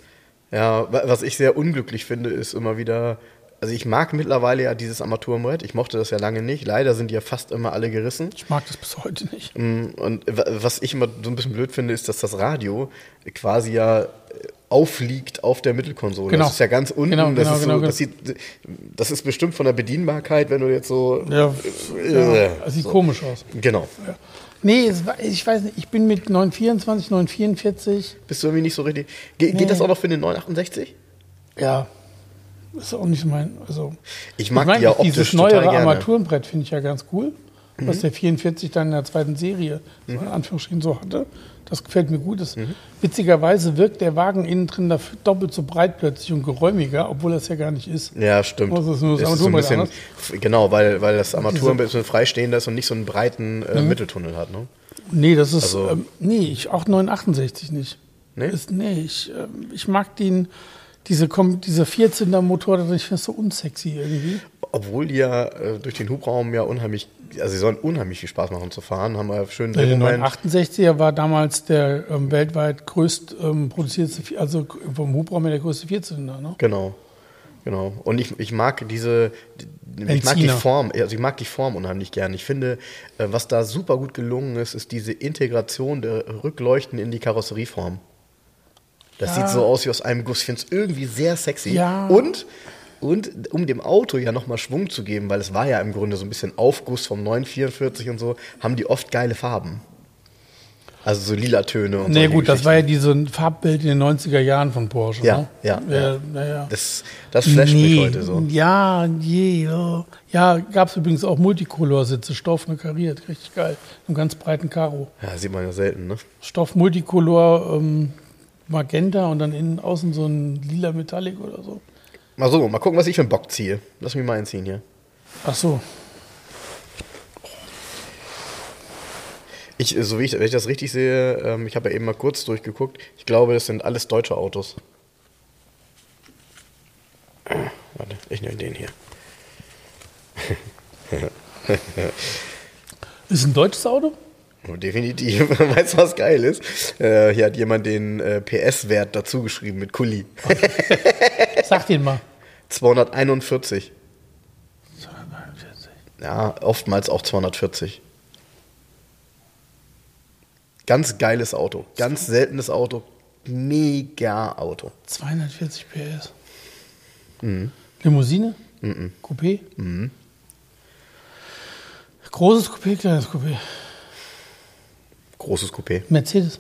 Ja, was ich sehr unglücklich finde, ist immer wieder, also ich mag mittlerweile ja dieses Armaturenbrett, ich mochte das ja lange nicht, leider sind die ja fast immer alle gerissen. Ich mag das bis heute nicht. Und was ich immer so ein bisschen blöd finde, ist, dass das Radio quasi ja aufliegt auf der Mittelkonsole. Genau. Das ist ja ganz unten. Genau, das, genau, ist so, genau. das ist bestimmt von der Bedienbarkeit, wenn du jetzt so... Ja, das sieht komisch aus. Genau. Nee, ich weiß nicht, ich bin mit 924, 944, Bist du irgendwie nicht so richtig... Geht das auch noch für den 968? ja, ist auch nicht mein, also... Ich mag die ja optisch dieses total neuere gerne. Armaturenbrett finde ich ja ganz cool, was der 44 dann in der zweiten Serie so in Anführungsstrichen so hatte. Das gefällt mir gut. Witzigerweise wirkt der Wagen innen drin dafür doppelt so breit plötzlich und geräumiger, obwohl das ja gar nicht ist. Ja, stimmt. Das ist nur das Es ist so ein Armaturenbrett bisschen, genau, weil das Armaturenbrett ein bisschen freistehender ist und nicht so einen breiten Mitteltunnel hat. Ne? Nee, das ist, Also- auch 968 nicht. Nee? Ich mag diese 14er-Motor, ich finde das so unsexy irgendwie. Obwohl die ja durch den Hubraum ja unheimlich, also sie sollen unheimlich viel Spaß machen zu fahren, haben wir schön Der Drehmoment. 968er war damals der weltweit größt produzierte, also vom Hubraum her der größte Vierzylinder. Ne? Genau. Und ich mag ich mag die Benziner. Form, also ich mag die Form unheimlich gern. Ich finde, was da super gut gelungen ist, ist diese Integration der Rückleuchten in die Karosserieform. Das Ja. sieht so aus wie aus einem Guss. Ich finde es irgendwie sehr sexy. Ja. Und um dem Auto ja nochmal Schwung zu geben, weil es war ja im Grunde so ein bisschen Aufguss vom 944 und so, haben die oft geile Farben. Also so lila Töne und so. Nee, gut, das war ja diese Farbbild in den 90er Jahren von Porsche. Ja, ne? ja. Ja. Das flasht mich heute so. Ja, gab es übrigens auch Multicolor-Sitze, Stoff, ne, kariert, richtig geil. Im ganz breiten Karo. Ja, sieht man ja selten, ne? Stoff, Multicolor, Magenta und dann innen außen so ein lila Metallic oder so. Mal gucken, was ich für einen Bock ziehe. Lass mich mal einziehen hier. Ach so. Wenn ich das richtig sehe, ich habe ja eben mal kurz durchgeguckt, ich glaube, das sind alles deutsche Autos. Warte, ich nehme den hier. Ist ein deutsches Auto? Oh, definitiv. Weißt du, was geil ist? Hier hat jemand den PS-Wert dazu geschrieben mit Kuli. Sag den mal. 241. 241. Ja, oftmals auch 240. Ganz geiles Auto. Ganz seltenes Auto. Mega Auto. 240 PS. Limousine? Coupé? Großes Coupé, kleines Coupé. Großes Coupé. Mercedes?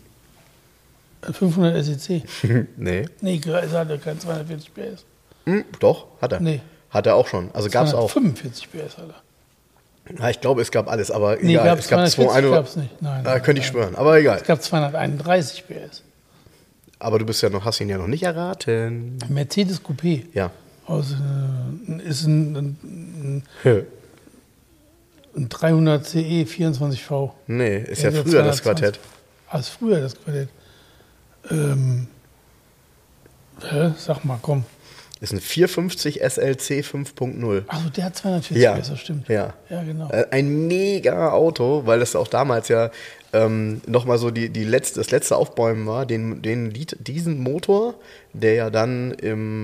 500 SEC? Nee. Nee, es hat ja kein 240 PS. Doch, hat er. Nee. Hat er auch schon. Also gab es auch. 45 PS hat er. Ja, ich glaube, es gab alles, aber Nee, egal. es gab 240 gab es nicht. Nein, könnte ich schwören, aber egal. Es gab 231 PS. Aber du hast ihn ja noch nicht erraten. Mercedes Coupé. Ja. Ist ein 300 CE 24V. Nee, ist ja Der früher das 220. Quartett. Ist früher das Quartett. Sag mal, komm. Ist ein 450 SLC 5.0. Achso, der hat 240 Ja. PS, das stimmt. Ja. Ja, genau. Ein mega Auto, weil das auch damals ja nochmal so das letzte Aufbäumen war, diesen Motor, der ja dann im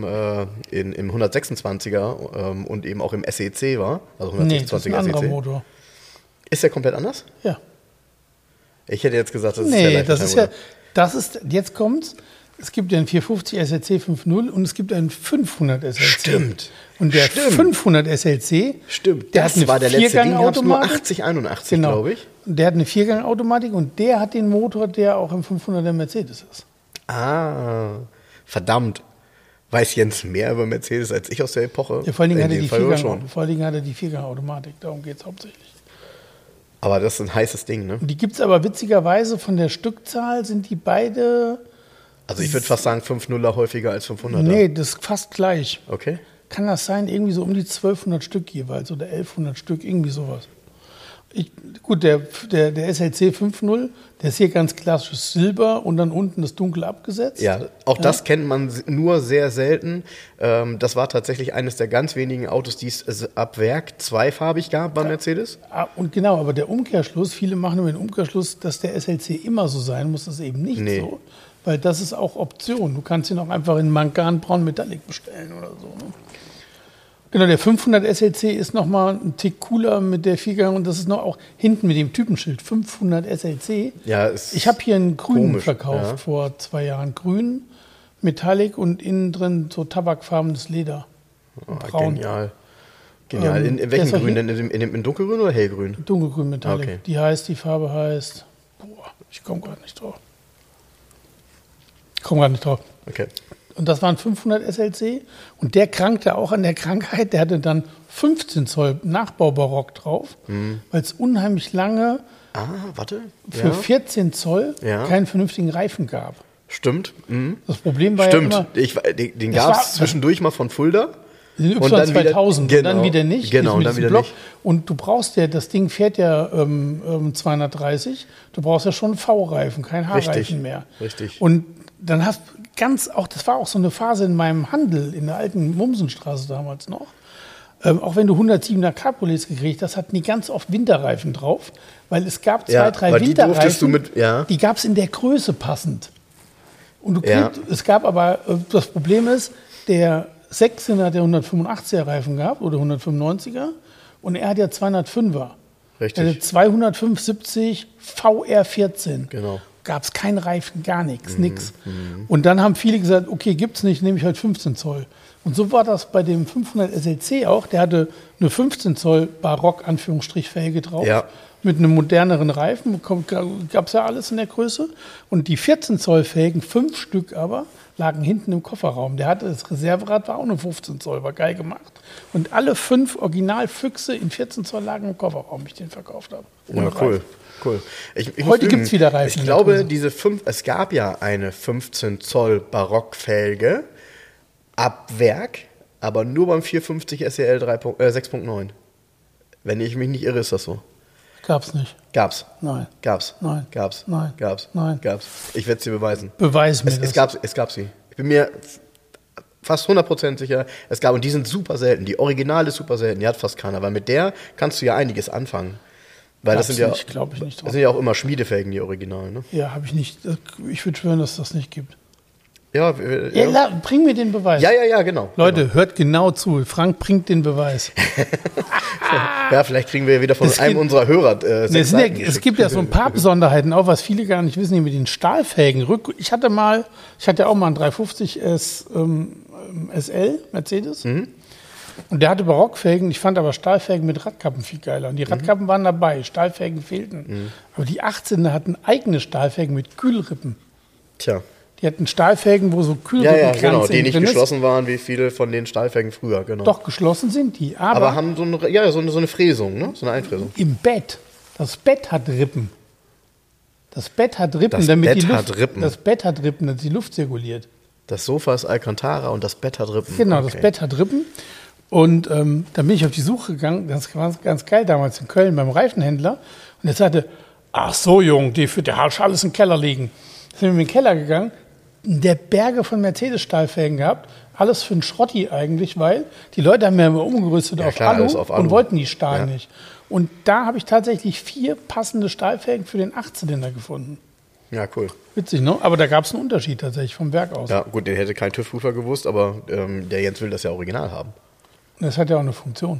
126er und eben auch im SEC war, also 126er Nee, das ist ein anderer SEC. Motor. Ist der komplett anders? Ja. Ich hätte jetzt gesagt, das ist Nee, der das ist, jetzt kommt's. Es gibt ja einen 450 SLC 5.0 und es gibt einen 500 SLC. Stimmt. Und der Stimmt. 500 SLC, Stimmt, der das hat eine war der letzte, den gab es nur Viergang-Automatik. 80, 81, Genau. glaube ich. Und der hat eine Viergang-Automatik und der hat den Motor, der auch im 500er Mercedes ist. Ah, verdammt. Weiß Jens mehr über Mercedes als ich aus der Epoche? Ja, vor allen Dingen hat er In die dem Fall wohl Viergang-Automatik, darum geht es hauptsächlich. Aber das ist ein heißes Ding, ne? Und die gibt es aber witzigerweise von der Stückzahl, sind die beide. Also ich würde fast sagen 5.0er häufiger als 500er. Nee, das ist fast gleich. Okay. Kann das sein, irgendwie so um die 1200 Stück jeweils oder 1100 Stück, irgendwie sowas. Gut, der SLC 5.0, der ist hier ganz klassisches Silber und dann unten das Dunkel abgesetzt. Ja, auch das kennt man nur sehr selten. Das war tatsächlich eines der ganz wenigen Autos, die es ab Werk zweifarbig gab bei Mercedes. Und genau, aber der Umkehrschluss, viele machen immer den Umkehrschluss, dass der SLC immer so sein muss, das ist eben nicht so. Weil das ist auch Option. Du kannst ihn auch einfach in Mangan-Braun Metallic bestellen oder so. Ne? Genau, der 500 SLC ist nochmal ein Tick cooler mit der Viergang und das ist noch auch hinten mit dem Typenschild 500 SLC. Ja, ich habe hier einen grünen komisch, verkauft ja. vor 2 Jahren. Grün, Metallic und innen drin so tabakfarbenes Leder. Braun. Genial. Genial. In welchem Grün denn? In dunkelgrün oder hellgrün? Dunkelgrün Metallic. Okay. Die Farbe heißt, ich komme gerade nicht drauf. Okay. Und das waren 500 SLC und der krankte auch an der Krankheit. Der hatte dann 15 Zoll Nachbaubarock drauf, weil es unheimlich lange für 14 Zoll keinen vernünftigen Reifen gab. Stimmt. Das Problem war Stimmt. ja immer... Den gab es zwischendurch mal von Fulda. Den Und dann Y2000 wieder, und dann wieder nicht. Genau, und dann wieder nicht. Und du brauchst ja, das Ding fährt ja 230, du brauchst ja schon einen V-Reifen, kein H-Reifen mehr. Richtig. Und dann hast das war auch so eine Phase in meinem Handel, in der alten Mumsenstraße damals noch. Auch wenn du 107er Cabriolets gekriegt hast, hatten die ganz oft Winterreifen drauf, weil es gab 2, 3 Winterreifen, die gab es in der Größe passend. Und es gab aber, das Problem ist, der 16er hat der 185er Reifen gehabt oder 195er und er hat ja 205er. Richtig. Er hatte 275 VR14. Genau. Gab es keinen Reifen, gar nichts, nix. Und dann haben viele gesagt, okay, gibt's nicht, nehme ich halt 15 Zoll. Und so war das bei dem 500 SLC auch. Der hatte eine 15 Zoll Barock, Anführungsstrich, Felge drauf. Ja. Mit einem moderneren Reifen, gab es ja alles in der Größe. Und die 14 Zoll Felgen, 5 Stück aber, lagen hinten im Kofferraum. Der hatte das Reserverad, war auch eine 15 Zoll, war geil gemacht. Und alle 5 Originalfüchse in 14 Zoll lagen im Kofferraum, wie ich den verkauft habe. Ja, cool. Cool. Heute gibt es wieder Reifen. Ich glaube, es gab ja eine 15 Zoll Barockfelge, Ab Werk, aber nur beim 450 SEL 6.9. Wenn ich mich nicht irre, ist das so. Gab's nicht. Gab's. Nein. Gab's. Nein. Gab's. Nein. Gab's. Nein. Gab's. Ich werde es dir beweisen. Beweis mir das. Es gab sie. Ich bin mir fast 100% sicher, es gab, und die sind super selten. Die Originale ist super selten, die hat fast keiner, weil mit der kannst du ja einiges anfangen. Weil das sind ja, glaube ich nicht drauf. Das sind ja auch immer Schmiedefelgen, die Originalen, ne? Ja, habe ich nicht. Ich würde schwören, dass es das nicht gibt. Ja, Bring mir den Beweis. Ja, genau. Leute, hört genau zu. Frank bringt den Beweis. Ja, vielleicht kriegen wir wieder von einem unserer Hörer es gibt ja so ein paar Besonderheiten, auch was viele gar nicht wissen, die mit den Stahlfelgen. Ich hatte auch mal einen 350 SL Mercedes. Und der hatte Barockfelgen. Ich fand aber Stahlfelgen mit Radkappen viel geiler. Und die Radkappen waren dabei, Stahlfelgen fehlten. Aber die 18er hatten eigene Stahlfelgen mit Kühlrippen. Tja. Die hatten Stahlfelgen, wo so Kühlrippen Ja, genau, die nicht drin geschlossen waren, wie viele von den Stahlfelgen früher, genau. Doch, geschlossen sind die. Aber haben so eine Fräsung, ne? So eine Einfräsung. Im Bett. Das Bett hat Rippen. Das Bett hat Rippen, Das Bett hat Rippen, damit die Luft zirkuliert. Das Sofa ist Alcantara und das Bett hat Rippen. Genau, das Bett hat Rippen. Und dann bin ich auf die Suche gegangen, das war ganz geil damals in Köln beim Reifenhändler. Und er sagte, ach so, Jung, der hat alles im Keller liegen. Dann sind wir in den Keller gegangen, der Berge von Mercedes-Stahlfelgen gehabt, alles für einen Schrotti eigentlich, weil die Leute haben ja immer umgerüstet auf Alu und wollten die Stahl nicht. Und da habe ich tatsächlich 4 passende Stahlfelgen für den 8-Zylinder gefunden. Ja, cool. Witzig, ne? Aber da gab es einen Unterschied tatsächlich vom Werk aus. Ja, gut, den hätte kein TÜV-Prüfer gewusst, aber der Jens will das ja original haben. Das hat ja auch eine Funktion.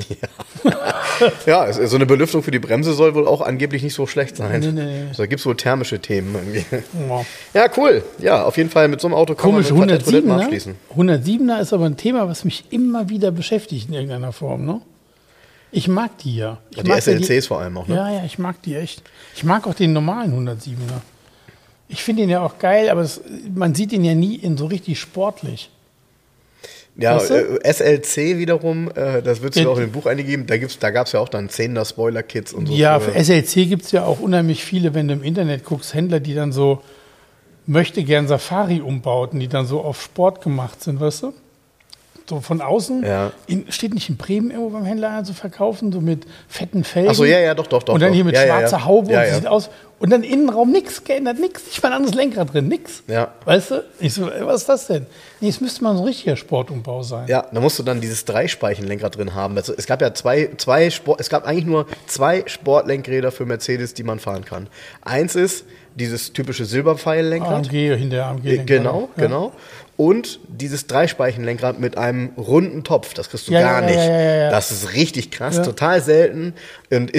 Ja, so eine Belüftung für die Bremse soll wohl auch angeblich nicht so schlecht sein. Nee. Also, da gibt es wohl thermische Themen irgendwie. Ja. Ja, cool. Ja, auf jeden Fall mit so einem Auto kann man mit 107er abschließen. 107er ist aber ein Thema, was mich immer wieder beschäftigt in irgendeiner Form, ne? Ich mag die ja. Die SLCs vor allem auch, ne? Ja, ich mag die echt. Ich mag auch den normalen 107er. Ich finde ihn ja auch geil, aber man sieht ihn ja nie in so richtig sportlich. Ja, weißt du? SLC wiederum, das würdest du auch in dem Buch eingegeben, da gab es ja auch dann 10er Spoiler-Kits und so. Ja, für SLC gibt es ja auch unheimlich viele, wenn du im Internet guckst, Händler, die dann so möchte gern Safari umbauten, die dann so auf Sport gemacht sind, weißt du? So von außen, steht nicht in Bremen irgendwo beim Händler zu verkaufen, so mit fetten Felgen. Achso, ja, doch. Und dann hier mit schwarzer Haube und sieht aus. Und dann Innenraum nichts geändert, nichts, nicht mal ein anderes Lenkrad drin, nichts. Ja. Weißt du? Ich so, was ist das denn? Nee, es müsste mal so ein richtiger Sportumbau sein. Ja, da musst du dann dieses 3-Speichen-Lenkrad drin haben. Also, es gab ja es gab eigentlich nur 2 Sportlenkräder für Mercedes, die man fahren kann. Eins ist dieses typische Silberpfeil-Lenkrad. AMG hinter AMG. Genau. Und dieses 3-Speichen-Lenkrad mit einem runden Topf, das kriegst du gar nicht. Ja. Das ist richtig krass, total selten und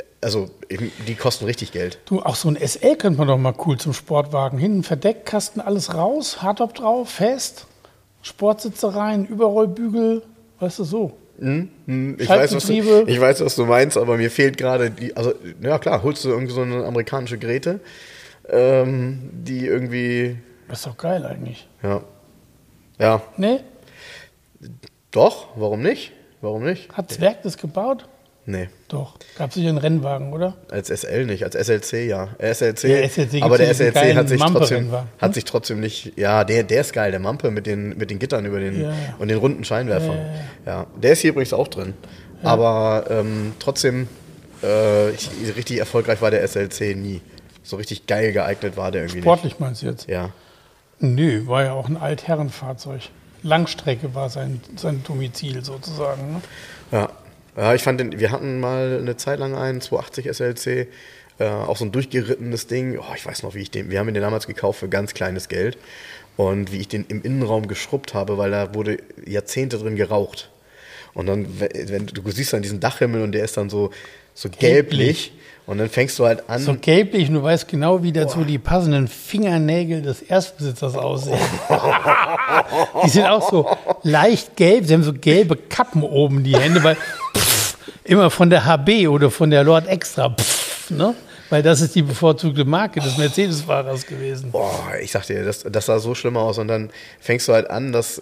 die kosten richtig Geld. Du, auch so ein SL könnte man doch mal cool zum Sportwagen. Hinten verdeckt, Kasten, alles raus, Hardtop drauf, fest, Sportsitze rein, Überrollbügel, weißt du, so. Ich weiß, was du meinst, aber mir fehlt gerade ja klar, holst du irgendwie so eine amerikanische Grete, die irgendwie... Das ist doch geil eigentlich. Ja. Nee? Doch, warum nicht? Hat das Werk das gebaut? Nee. Doch. Gab es sicher einen Rennwagen, oder? Als SL nicht, als SLC ja. SLC aber der SLC hat sich ne? trotzdem nicht. Ja, der ist geil, der Mampe mit den Gittern über den und den runden Scheinwerfern. Ja. Der ist hier übrigens auch drin. Ja. Aber trotzdem, richtig erfolgreich war der SLC nie. So richtig geil geeignet war der irgendwie Sportlich meinst du jetzt? Ja. Nö, war ja auch ein Altherrenfahrzeug. Langstrecke war sein Domizil sozusagen. Ne? Ja, ich fand wir hatten mal eine Zeit lang einen 280 SLC, auch so ein durchgerittenes Ding. Oh, ich weiß noch, wir haben ihn damals gekauft für ganz kleines Geld und wie ich den im Innenraum geschrubbt habe, weil da wurde Jahrzehnte drin geraucht. Und dann, wenn du siehst dann diesen Dachhimmel und der ist dann so gelblich. Und dann fängst du halt an. So gelblich, und du weißt genau, wie dazu die passenden Fingernägel des Erstbesitzers aussehen. Die sind auch so leicht gelb, sie haben so gelbe Kappen oben, die Hände, weil immer von der HB oder von der Lord Extra, ne? Weil das ist die bevorzugte Marke des Mercedes-Fahrers gewesen. Boah, ich sag dir, das sah so schlimm aus. Und dann fängst du halt an, da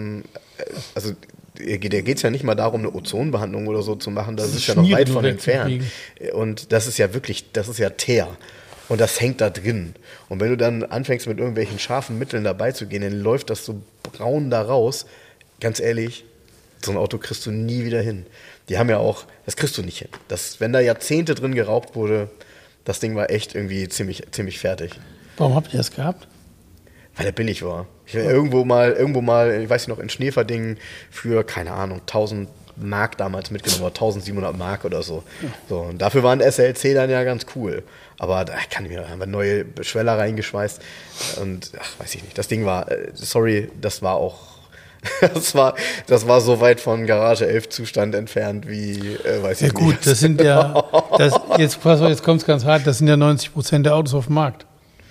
geht es ja nicht mal darum, eine Ozonbehandlung oder so zu machen, das ist ja noch weit von entfernt. Und das ist ja Teer. Und das hängt da drin. Und wenn du dann anfängst, mit irgendwelchen scharfen Mitteln dabei zu gehen, dann läuft das so braun da raus. Ganz ehrlich, so ein Auto kriegst du nie wieder hin. Die haben ja auch, das kriegst du nicht hin. Wenn da Jahrzehnte drin geraubt wurde, das Ding war echt irgendwie ziemlich fertig. Warum habt ihr das gehabt? Weil der billig war. Irgendwo mal, ich weiß nicht noch, in Schneverdingen für, keine Ahnung, 1000 Mark damals mitgenommen, oder 1700 Mark oder so. So. Und dafür war ein SLC dann ja ganz cool. Aber da haben wir neue Schweller reingeschweißt und, weiß ich nicht, das Ding war, sorry, das war auch, das war so weit von Garage 11 Zustand entfernt wie, weiß ich nicht. Ja gut, das sind ja, jetzt kommt es ganz hart, das sind ja 90% der Autos auf dem Markt.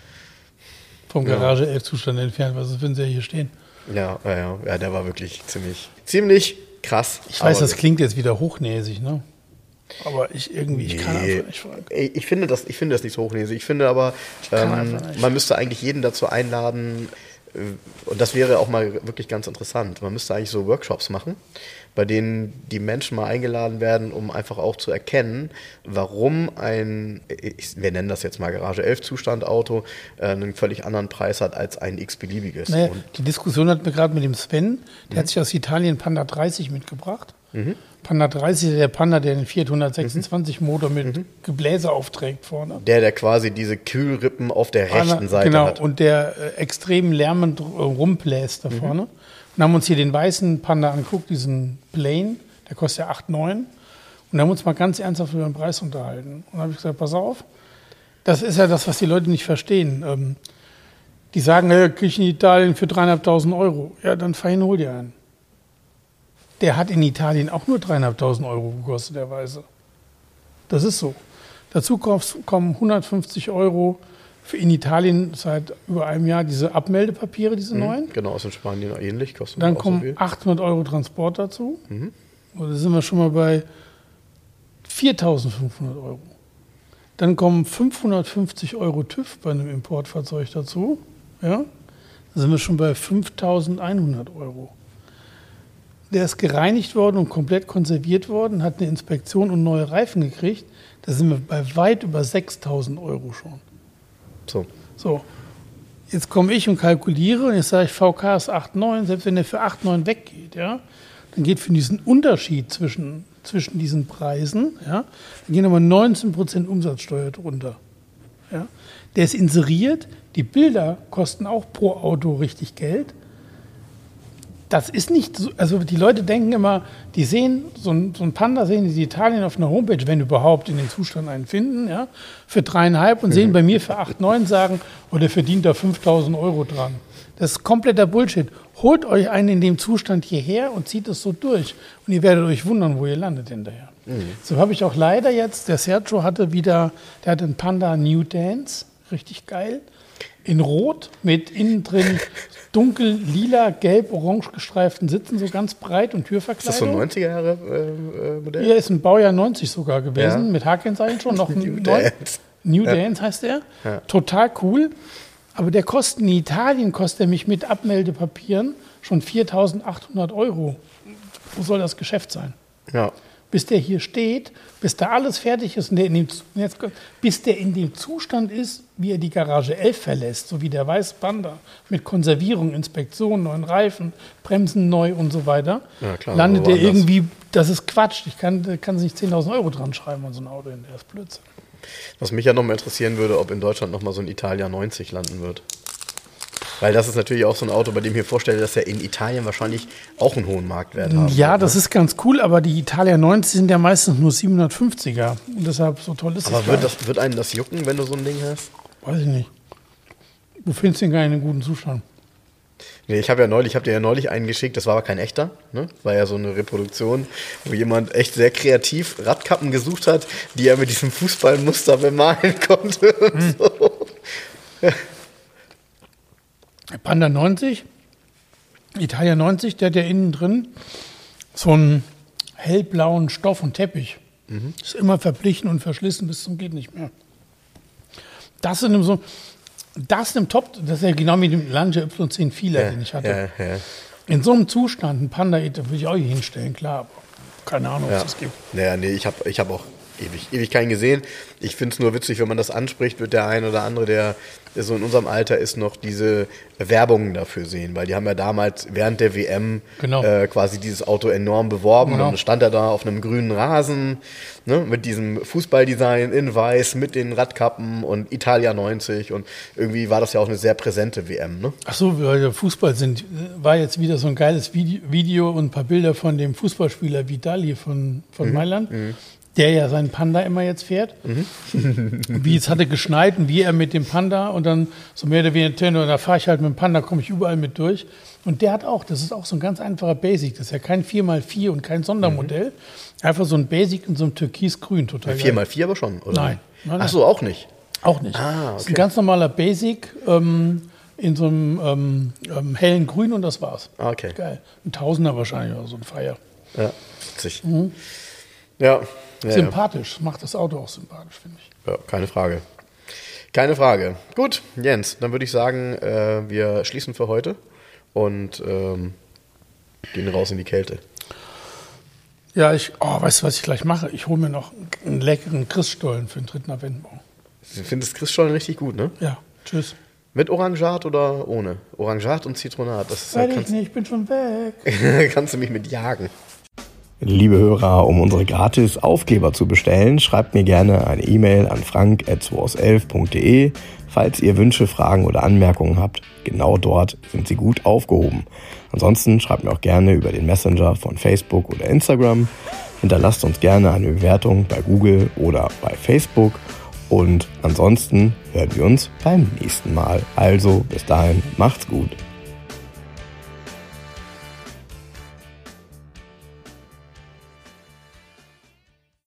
Vom Garage 11 Zustand entfernt, was würden sie ja hier stehen? Ja, der war wirklich ziemlich krass. Ich weiß, das klingt jetzt wieder hochnäsig, ne? Aber ich kann einfach nicht folgen. Ich finde das nicht so hochnäsig. Ich finde aber, man müsste eigentlich jeden dazu einladen, und das wäre auch mal wirklich ganz interessant. Man müsste eigentlich so Workshops machen, bei denen die Menschen mal eingeladen werden, um einfach auch zu erkennen, warum wir nennen das jetzt mal Garage 11 Zustand Auto, einen völlig anderen Preis hat als ein x-beliebiges. Naja, die Diskussion hatten wir gerade mit dem Sven, der hat sich aus Italien Panda 30 mitgebracht. Panda 30 ist der Panda, der den Fiat 126 Motor mit Gebläse aufträgt vorne. Der quasi diese Kühlrippen auf der rechten Seite hat. Genau, und der extrem lärmend rumbläst da vorne. Und haben uns hier den weißen Panda angeguckt, diesen Plain, der kostet ja 8,9. Und haben uns mal ganz ernsthaft über den Preis unterhalten. Und dann habe ich gesagt, pass auf, das ist ja das, was die Leute nicht verstehen. Die sagen, kriege ich in Italien für 3.500 Euro. Ja, dann fahr hin, hol dir einen. Der hat in Italien auch nur 3.500 Euro gekostet, der Weiße. Das ist so. Dazu kommen 150 Euro für in Italien seit über einem Jahr diese Abmeldepapiere, diese neuen. Genau, aus Spanien ähnlich. Kosten dann auch kommen so viel. 800 Euro Transport dazu. Da sind wir schon mal bei 4.500 Euro. Dann kommen 550 Euro TÜV bei einem Importfahrzeug dazu. Ja? Da sind wir schon bei 5.100 Euro. Der ist gereinigt worden und komplett konserviert worden, hat eine Inspektion und neue Reifen gekriegt. Da sind wir bei weit über 6.000 Euro schon. So. Jetzt komme ich und kalkuliere und jetzt sage ich, VK ist 8,9, selbst wenn der für 8,9 weggeht, ja, dann geht für diesen Unterschied zwischen diesen Preisen, ja, dann gehen aber 19% Umsatzsteuer drunter. Ja. Der ist inseriert, die Bilder kosten auch pro Auto richtig Geld. Das ist nicht so, also die Leute denken immer, die sehen, so ein Panda sehen die Italien auf einer Homepage, wenn überhaupt in den Zustand einen finden, ja, für 3,5 und sehen bei mir für 8,9 sagen, oh, der verdient da 5.000 Euro dran. Das ist kompletter Bullshit. Holt euch einen in dem Zustand hierher und zieht es so durch. Und ihr werdet euch wundern, wo ihr landet hinterher. So habe ich auch leider jetzt, der Sergio hatte einen Panda New Dance, richtig geil, in Rot mit innen drin dunkel, lila, gelb, orange gestreiften Sitzen, so ganz breit und Türverkleidung. Ist das so ein 90er-Jahre-Modell? Ja, ist ein Baujahr 90 sogar gewesen, mit H-Kennzeichen schon. Noch New Dance heißt der. Ja. Total cool. Aber der kostet in Italien, mich mit Abmeldepapieren schon 4.800 Euro. Wo soll das Geschäft sein? Ja. Bis der hier steht, bis da alles fertig ist, und bis der in dem Zustand ist, wie er die Garage 11 verlässt, so wie der weiße Panda, mit Konservierung, Inspektion, neuen Reifen, Bremsen neu und so weiter, ja, klar, landet der irgendwie, das ist Quatsch, kann sich 10.000 Euro dran schreiben an so ein Auto, der ist Blödsinn. Was mich ja noch mal interessieren würde, ob in Deutschland noch mal so ein Italia 90 landen wird. Weil das ist natürlich auch so ein Auto, bei dem ich mir vorstelle, dass er in Italien wahrscheinlich auch einen hohen Marktwert hat. Ja, das ist ganz cool, aber die Italia 90 sind ja meistens nur 750er. Und deshalb so toll ist es. Aber wird einem das jucken, wenn du so ein Ding hast? Weiß ich nicht. Du findest den gar nicht in einem guten Zustand. Nee, ich habe dir ja neulich einen geschickt, das war aber kein echter, ne? War ja so eine Reproduktion, wo jemand echt sehr kreativ Radkappen gesucht hat, die er mit diesem Fußballmuster bemalen konnte. Und so. Panda 90, Italia 90, der hat ja innen drin so einen hellblauen Stoff und Teppich. Ist immer verblichen und verschlissen bis zum geht nicht mehr. Das in einem Top, das ist ja genau wie dem Lancia Y10 Fila, den ich hatte. Ja. In so einem Zustand, ein Panda, da würde ich auch hier hinstellen, klar, aber keine Ahnung, ob es das gibt. Naja, nee, ich hab auch ewig keinen gesehen. Ich finde es nur witzig, wenn man das anspricht, wird der ein oder andere, der so in unserem Alter ist, noch diese Werbungen dafür sehen, weil die haben ja damals während der WM quasi dieses Auto enorm beworben und dann stand er da auf einem grünen Rasen, ne, mit diesem Fußballdesign in weiß, mit den Radkappen und Italia 90 und irgendwie war das ja auch eine sehr präsente WM. Ne? Ach so, weil wir Fußball sind, war jetzt wieder so ein geiles Video und ein paar Bilder von dem Fußballspieler Vitali von Mailand. Der ja seinen Panda immer jetzt fährt. Wie es hatte geschneit und wie er mit dem Panda und dann so mehr oder weniger, da fahre ich halt mit dem Panda, komme ich überall mit durch. Und der hat auch, das ist auch so ein ganz einfacher Basic. Das ist ja kein 4x4 und kein Sondermodell. Einfach so ein Basic in so einem Türkisgrün, total geil. 4x4 aber schon, oder? Nein. Ach so, auch nicht? Auch nicht. Das ist ein ganz normaler Basic in so einem hellen Grün und das war's. Okay. Geil. Ein Tausender wahrscheinlich oder so ein Freier. Ja, witzig. Ja. Sympathisch, macht das Auto auch sympathisch, finde ich. Ja, keine Frage. Keine Frage. Gut, Jens, dann würde ich sagen, wir schließen für heute und gehen raus in die Kälte. Ja, weißt du, was ich gleich mache? Ich hole mir noch einen leckeren Christstollen für den 3. Adventmorgen. Du findest Christstollen richtig gut, ne? Ja, tschüss. Mit Orangat oder ohne? Orangat und Zitronat. Das Weiß ich nicht, ich bin schon weg. Kannst du mich mit jagen. Liebe Hörer, um unsere gratis Aufkleber zu bestellen, schreibt mir gerne eine E-Mail an frank@2aus11.de. Falls ihr Wünsche, Fragen oder Anmerkungen habt, genau dort sind sie gut aufgehoben. Ansonsten schreibt mir auch gerne über den Messenger von Facebook oder Instagram. Hinterlasst uns gerne eine Bewertung bei Google oder bei Facebook. Und ansonsten hören wir uns beim nächsten Mal. Also bis dahin, macht's gut.